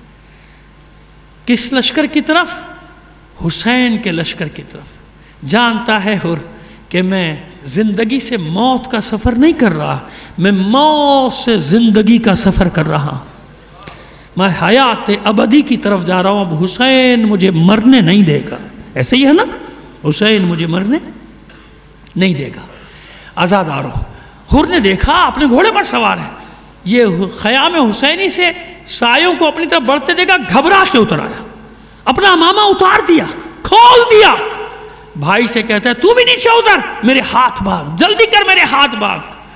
کس لشکر کی طرف؟ حسین کے لشکر کی طرف. جانتا ہے ہر کہ میں زندگی سے موت کا سفر نہیں کر رہا، میں موت سے زندگی کا سفر کر رہا. میں حیات ابدی کی طرف جا رہا ہوں. اب حسین مجھے مرنے نہیں دے گا. ایسے ہی ہے نا، حسین مجھے مرنے نہیں دے گا. آزادارو، ہر نے دیکھا اپنے گھوڑے پر سوار ہے. یہ خیام حسینی سے سایوں کو اپنی طرف بڑھتے دیکھا، گھبرا کے اتر آیا، اپنا امامہ اتار دیا، کھول دیا. بھائی سے کہتا ہے تو بھی نیچے اتر، میرے ہاتھ باندھ، جلدی کر میرے ہاتھ باندھ.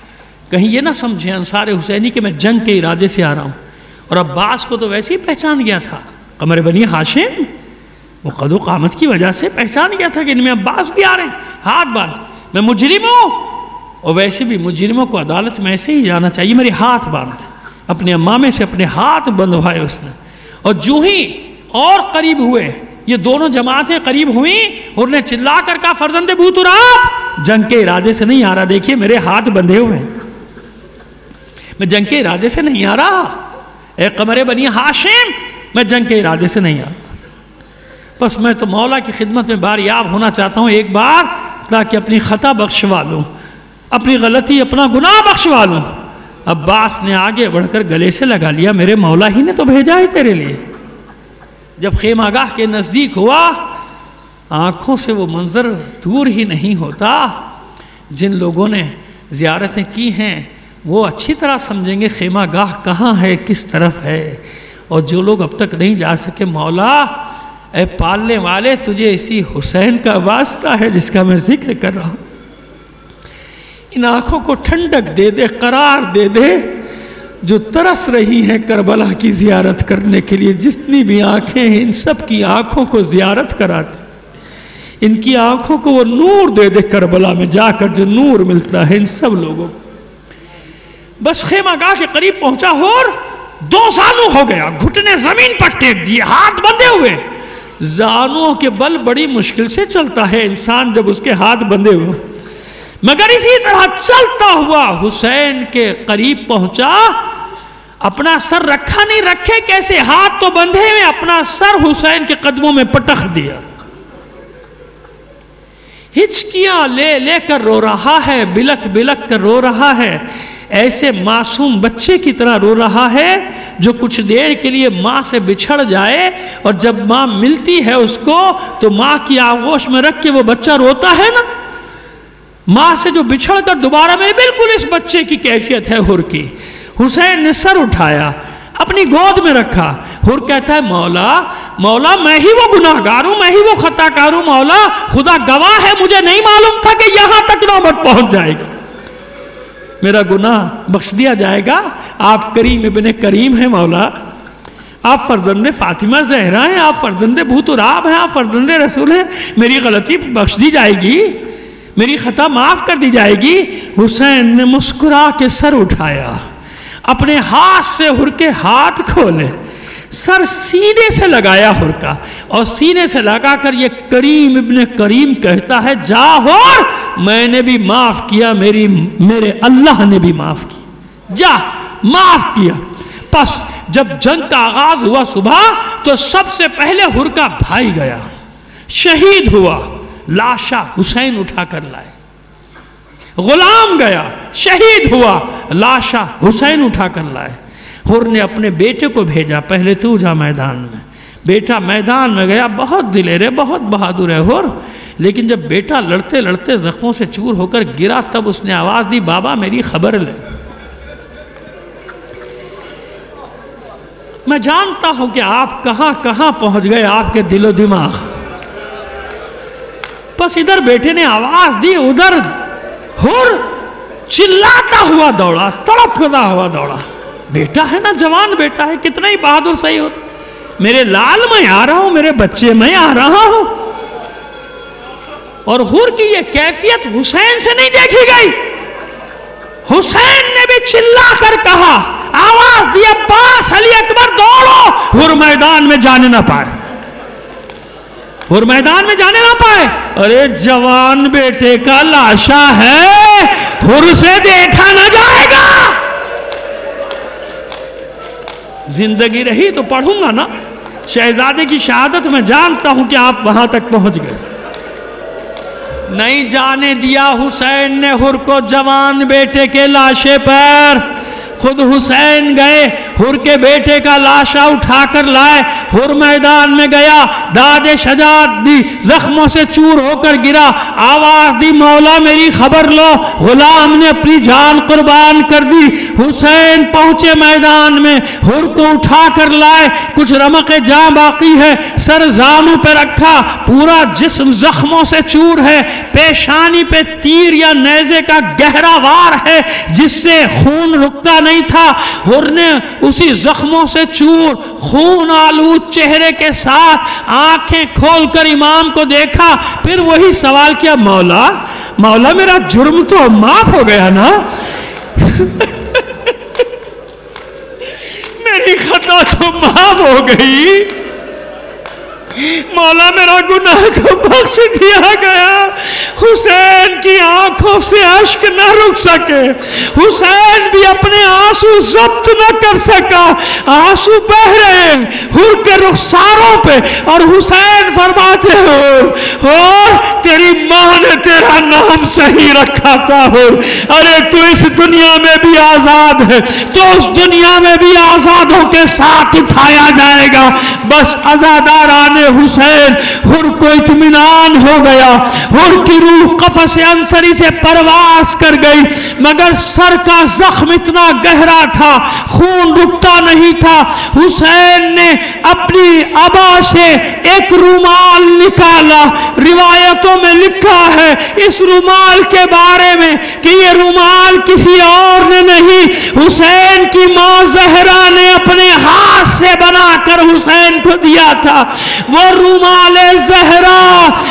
کہیں یہ نہ سمجھیں انصار حسینی کہ میں جنگ کے ارادے سے آ رہا ہوں. اور عباس کو تو ویسے ہی پہچان گیا تھا، قمر بنی ہاشم وہ قد و قامت کی وجہ سے پہچان گیا تھا کہ ان میں عباس بھی آ رہے ہیں. ہاتھ باندھ، میں مجرم ہوں. اور ویسے بھی مجرموں کو عدالت میں ایسے ہی جانا چاہیے. میرے ہاتھ باندھ، اپنے امامے سے اپنے ہاتھ بندھوائے اس نے. اور جو ہی اور قریب ہوئے، یہ دونوں جماعتیں قریب ہوئیں، اور نے چلا کر کہا فرزند بو تراب جنگ کے ارادے سے نہیں آ رہا، دیکھیے میرے ہاتھ بندھے ہوئے ہیں، میں جنگ کے ارادے سے نہیں آ رہا. اے قمر بنی ہاشم میں جنگ کے ارادے سے نہیں آ رہا. بس میں تو مولا کی خدمت میں باریاب ہونا چاہتا ہوں ایک بار، تاکہ اپنی خطا بخشوا لوں، اپنی غلطی اپنا گناہ بخشوا لوں. عباس نے آگے بڑھ کر گلے سے لگا لیا، میرے مولا ہی نے تو بھیجا ہے تیرے لیے. جب خیمہ گاہ کے نزدیک ہوا، آنکھوں سے وہ منظر دور ہی نہیں ہوتا. جن لوگوں نے زیارتیں کی ہیں وہ اچھی طرح سمجھیں گے خیمہ گاہ کہاں ہے، کس طرف ہے. اور جو لوگ اب تک نہیں جا سکے، مولا اے پالنے والے تجھے اسی حسین کا واسطہ ہے جس کا میں ذکر کر رہا ہوں، ان آنکھوں کو ٹھنڈک دے دے، قرار دے دے جو ترس رہی ہیں کربلا کی زیارت کرنے کے لیے. جتنی بھی آنکھیں ہیں ان سب کی آنکھوں کو زیارت کراتے، ان کی آنکھوں کو وہ نور دے دے کربلا میں جا کر جو نور ملتا ہے ان سب لوگوں کو. بس خیمہ گاہ کے قریب پہنچا اور دو زانو ہو گیا، گھٹنے زمین پر ٹیک دیے، ہاتھ بندھے ہوئے. زانوں کے بل بڑی مشکل سے چلتا ہے انسان جب اس کے ہاتھ بندھے ہوئے، مگر اسی طرح چلتا ہوا حسین کے قریب پہنچا. اپنا سر رکھا نہیں، رکھے کیسے، ہاتھ تو بندھے ہوئے، اپنا سر حسین کے قدموں میں پٹخ دیا. ہچکیاں لے لے کر رو رہا ہے، بلک بلک کر رو رہا ہے، ایسے معصوم بچے کی طرح رو رہا ہے جو کچھ دیر کے لیے ماں سے بچھڑ جائے، اور جب ماں ملتی ہے اس کو تو ماں کی آغوش میں رکھ کے وہ بچہ روتا ہے نا. ماں سے جو بچھڑ کر دوبارہ میں، بالکل اس بچے کی کیفیت ہے حر کی. حسین نے سر اٹھایا، اپنی گود میں رکھا. حر کہتا ہے مولا مولا میں ہی وہ گناہگار ہوں، میں ہی وہ خطا کار ہوں، مولا خدا گواہ ہے مجھے نہیں معلوم تھا کہ یہاں تک نوبت پہنچ جائے گی. میرا گناہ بخش دیا جائے گا، آپ کریم ابن کریم ہیں مولا، آپ فرزند فاطمہ زہرا ہیں، آپ فرزند بو تراب ہیں، آپ فرزند رسول ہیں، میری غلطی بخش دی جائے گی، میری خطا معاف کر دی جائے گی. حسین نے مسکرا کے سر اٹھایا، اپنے ہاتھ سے حر کے ہاتھ کھولے، سر سینے سے لگایا حر کا، اور سینے سے لگا کر یہ کریم ابن کریم کہتا ہے جا حر میں نے بھی معاف کیا، میری میرے اللہ نے بھی معاف کیا، جا معاف کیا. پس جب جنگ کا آغاز ہوا صبح تو سب سے پہلے حر کا بھائی گیا، شہید ہوا، لاشا حسین اٹھا کر لائے. غلام گیا، شہید ہوا، لاشا حسین اٹھا کر لائے. حر نے اپنے بیٹے کو بھیجا، پہلے تو جا میدان میں. بیٹا میدان میں گیا، بہت دلیر ہے، بہت بہادر ہے حر. لیکن جب بیٹا لڑتے لڑتے زخموں سے چور ہو کر گرا تب اس نے آواز دی بابا میری خبر لے. میں جانتا ہوں کہ آپ کہاں کہاں پہنچ گئے آپ کے دل و دماغ. بس ادھر بیٹے نے آواز دی، ادھر حر چلاتا ہوا دوڑا، تڑپتا ہوا دوڑا. بیٹا ہے نا، جوان بیٹا ہے، کتنا ہی بہادر صحیح ہو. میرے لال میں آ رہا ہوں، میرے بچے میں آ رہا ہوں. اور حر کی یہ کیفیت حسین سے نہیں دیکھی گئی. حسین نے بھی چلا کر کہا، آواز دی عباس علی اکبر دوڑو. حر میدان میں جانے نہ پائے، حر میدان میں جانے نہ پائے. ارے جوان بیٹے کا لاشا ہے، حر سے دیکھا نہ جائے گا. زندگی رہی تو پڑھوں گا نا. شہزادے کی شہادت میں جانتا ہوں کہ آپ وہاں تک پہنچ گئے. نہیں جانے دیا حسین نے حر کو جوان بیٹے کے لاشے پر. خود حسین گئے، ہر کے بیٹے کا لاشا اٹھا کر لائے، ہر میدان میں گیا، داد شجاعت دی، زخموں سے چور ہو کر گرا، آواز دی مولا میری خبر لو، غلام نے اپنی جان قربان کر دی۔ حسین پہنچے میدان میں، ہر کو اٹھا کر لائے، کچھ رمق جاں باقی ہے، سر زانوں پہ رکھا، پورا جسم زخموں سے چور ہے، پیشانی پہ تیر یا نیزے کا گہرا وار ہے جس سے خون رکتا نہیں تھا۔ ہر نے اسی زخموں سے چور، خون آلود چہرے کے ساتھ آنکھیں کھول کر امام کو دیکھا، پھر وہی سوال کیا، مولا مولا میرا جرم تو معاف ہو گیا نا؟ میری خطا تو معاف ہو گئی، مولا میرا گناہ تو بخش دیا گیا۔ حسین کی آنکھوں سے اشک نہ رک سکے، حسین بھی اپنے آنسو ضبط نہ کر سکا، آنسو بہ رہے ہیں ہر کے رخساروں پہ، اور حسین فرماتے ہو اور تیری ماں نے تیرا نام صحیح رکھا تھا، ہو ارے تو اس دنیا میں بھی آزاد ہے، تو اس دنیا میں بھی آزادوں کے ساتھ اٹھایا جائے گا۔ بس عزاداران حسین، ہر کو اطمینان ہو گیا، ہر کی روح قفس انصری سے پرواز کر گئی، مگر سر کا زخم اتنا گہرا تھا، خون رکتا نہیں تھا۔ حسین نے اپنی عبا سے ایک رومال نکالا، روایتوں میں لکھا ہے اس رومال کے بارے میں کہ یہ رومال کسی اور نے نہیں، حسین کی ماں زہرا نے اپنے ہاتھ سے بنا کر حسین کو دیا تھا۔ وہ رومال زہرا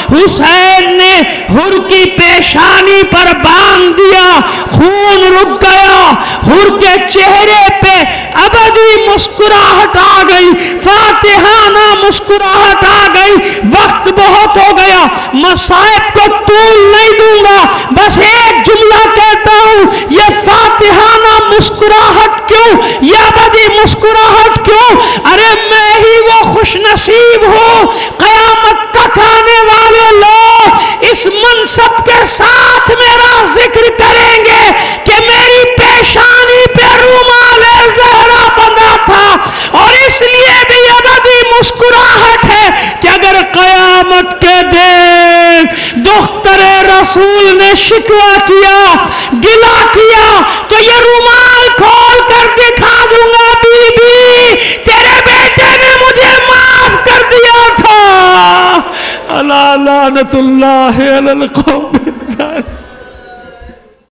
حسین نے ہر کی پیشانی پر باندھ دیا، خون رک گیا، ہر کے چہرے پہ ابدی مسکراہٹ آ گئی، فاتحانہ مسکراہٹ آ گئی۔ وقت بہت ہو گیا، مصائب کو طول نہیں دوں گا، بس ایک جملہ کہتا ہوں، یہ فاتحانہ مسکراہٹ کیوں، یہ ابدی مسکراہٹ کیوں؟ ارے میں ہی وہ خوش نصیب ہوں، قیامت تک آنے والے لوگ اس منصب کے ساتھ میرا ذکر کریں گے کہ میری پیشانی پہ رومال زہرا بندھا تھا، اور اس لیے بھی ابدی مسکراہٹ ہے کہ اگر قیامت کے دن دختر رسول نے شکوہ کیا، گلہ کیا، تو یہ رومال کھول کر دکھا دوں گا، بی بی تیرے بیٹے نے مجھے معاف کر دیا تھا۔ الا لعنت اللہ علی القوم۔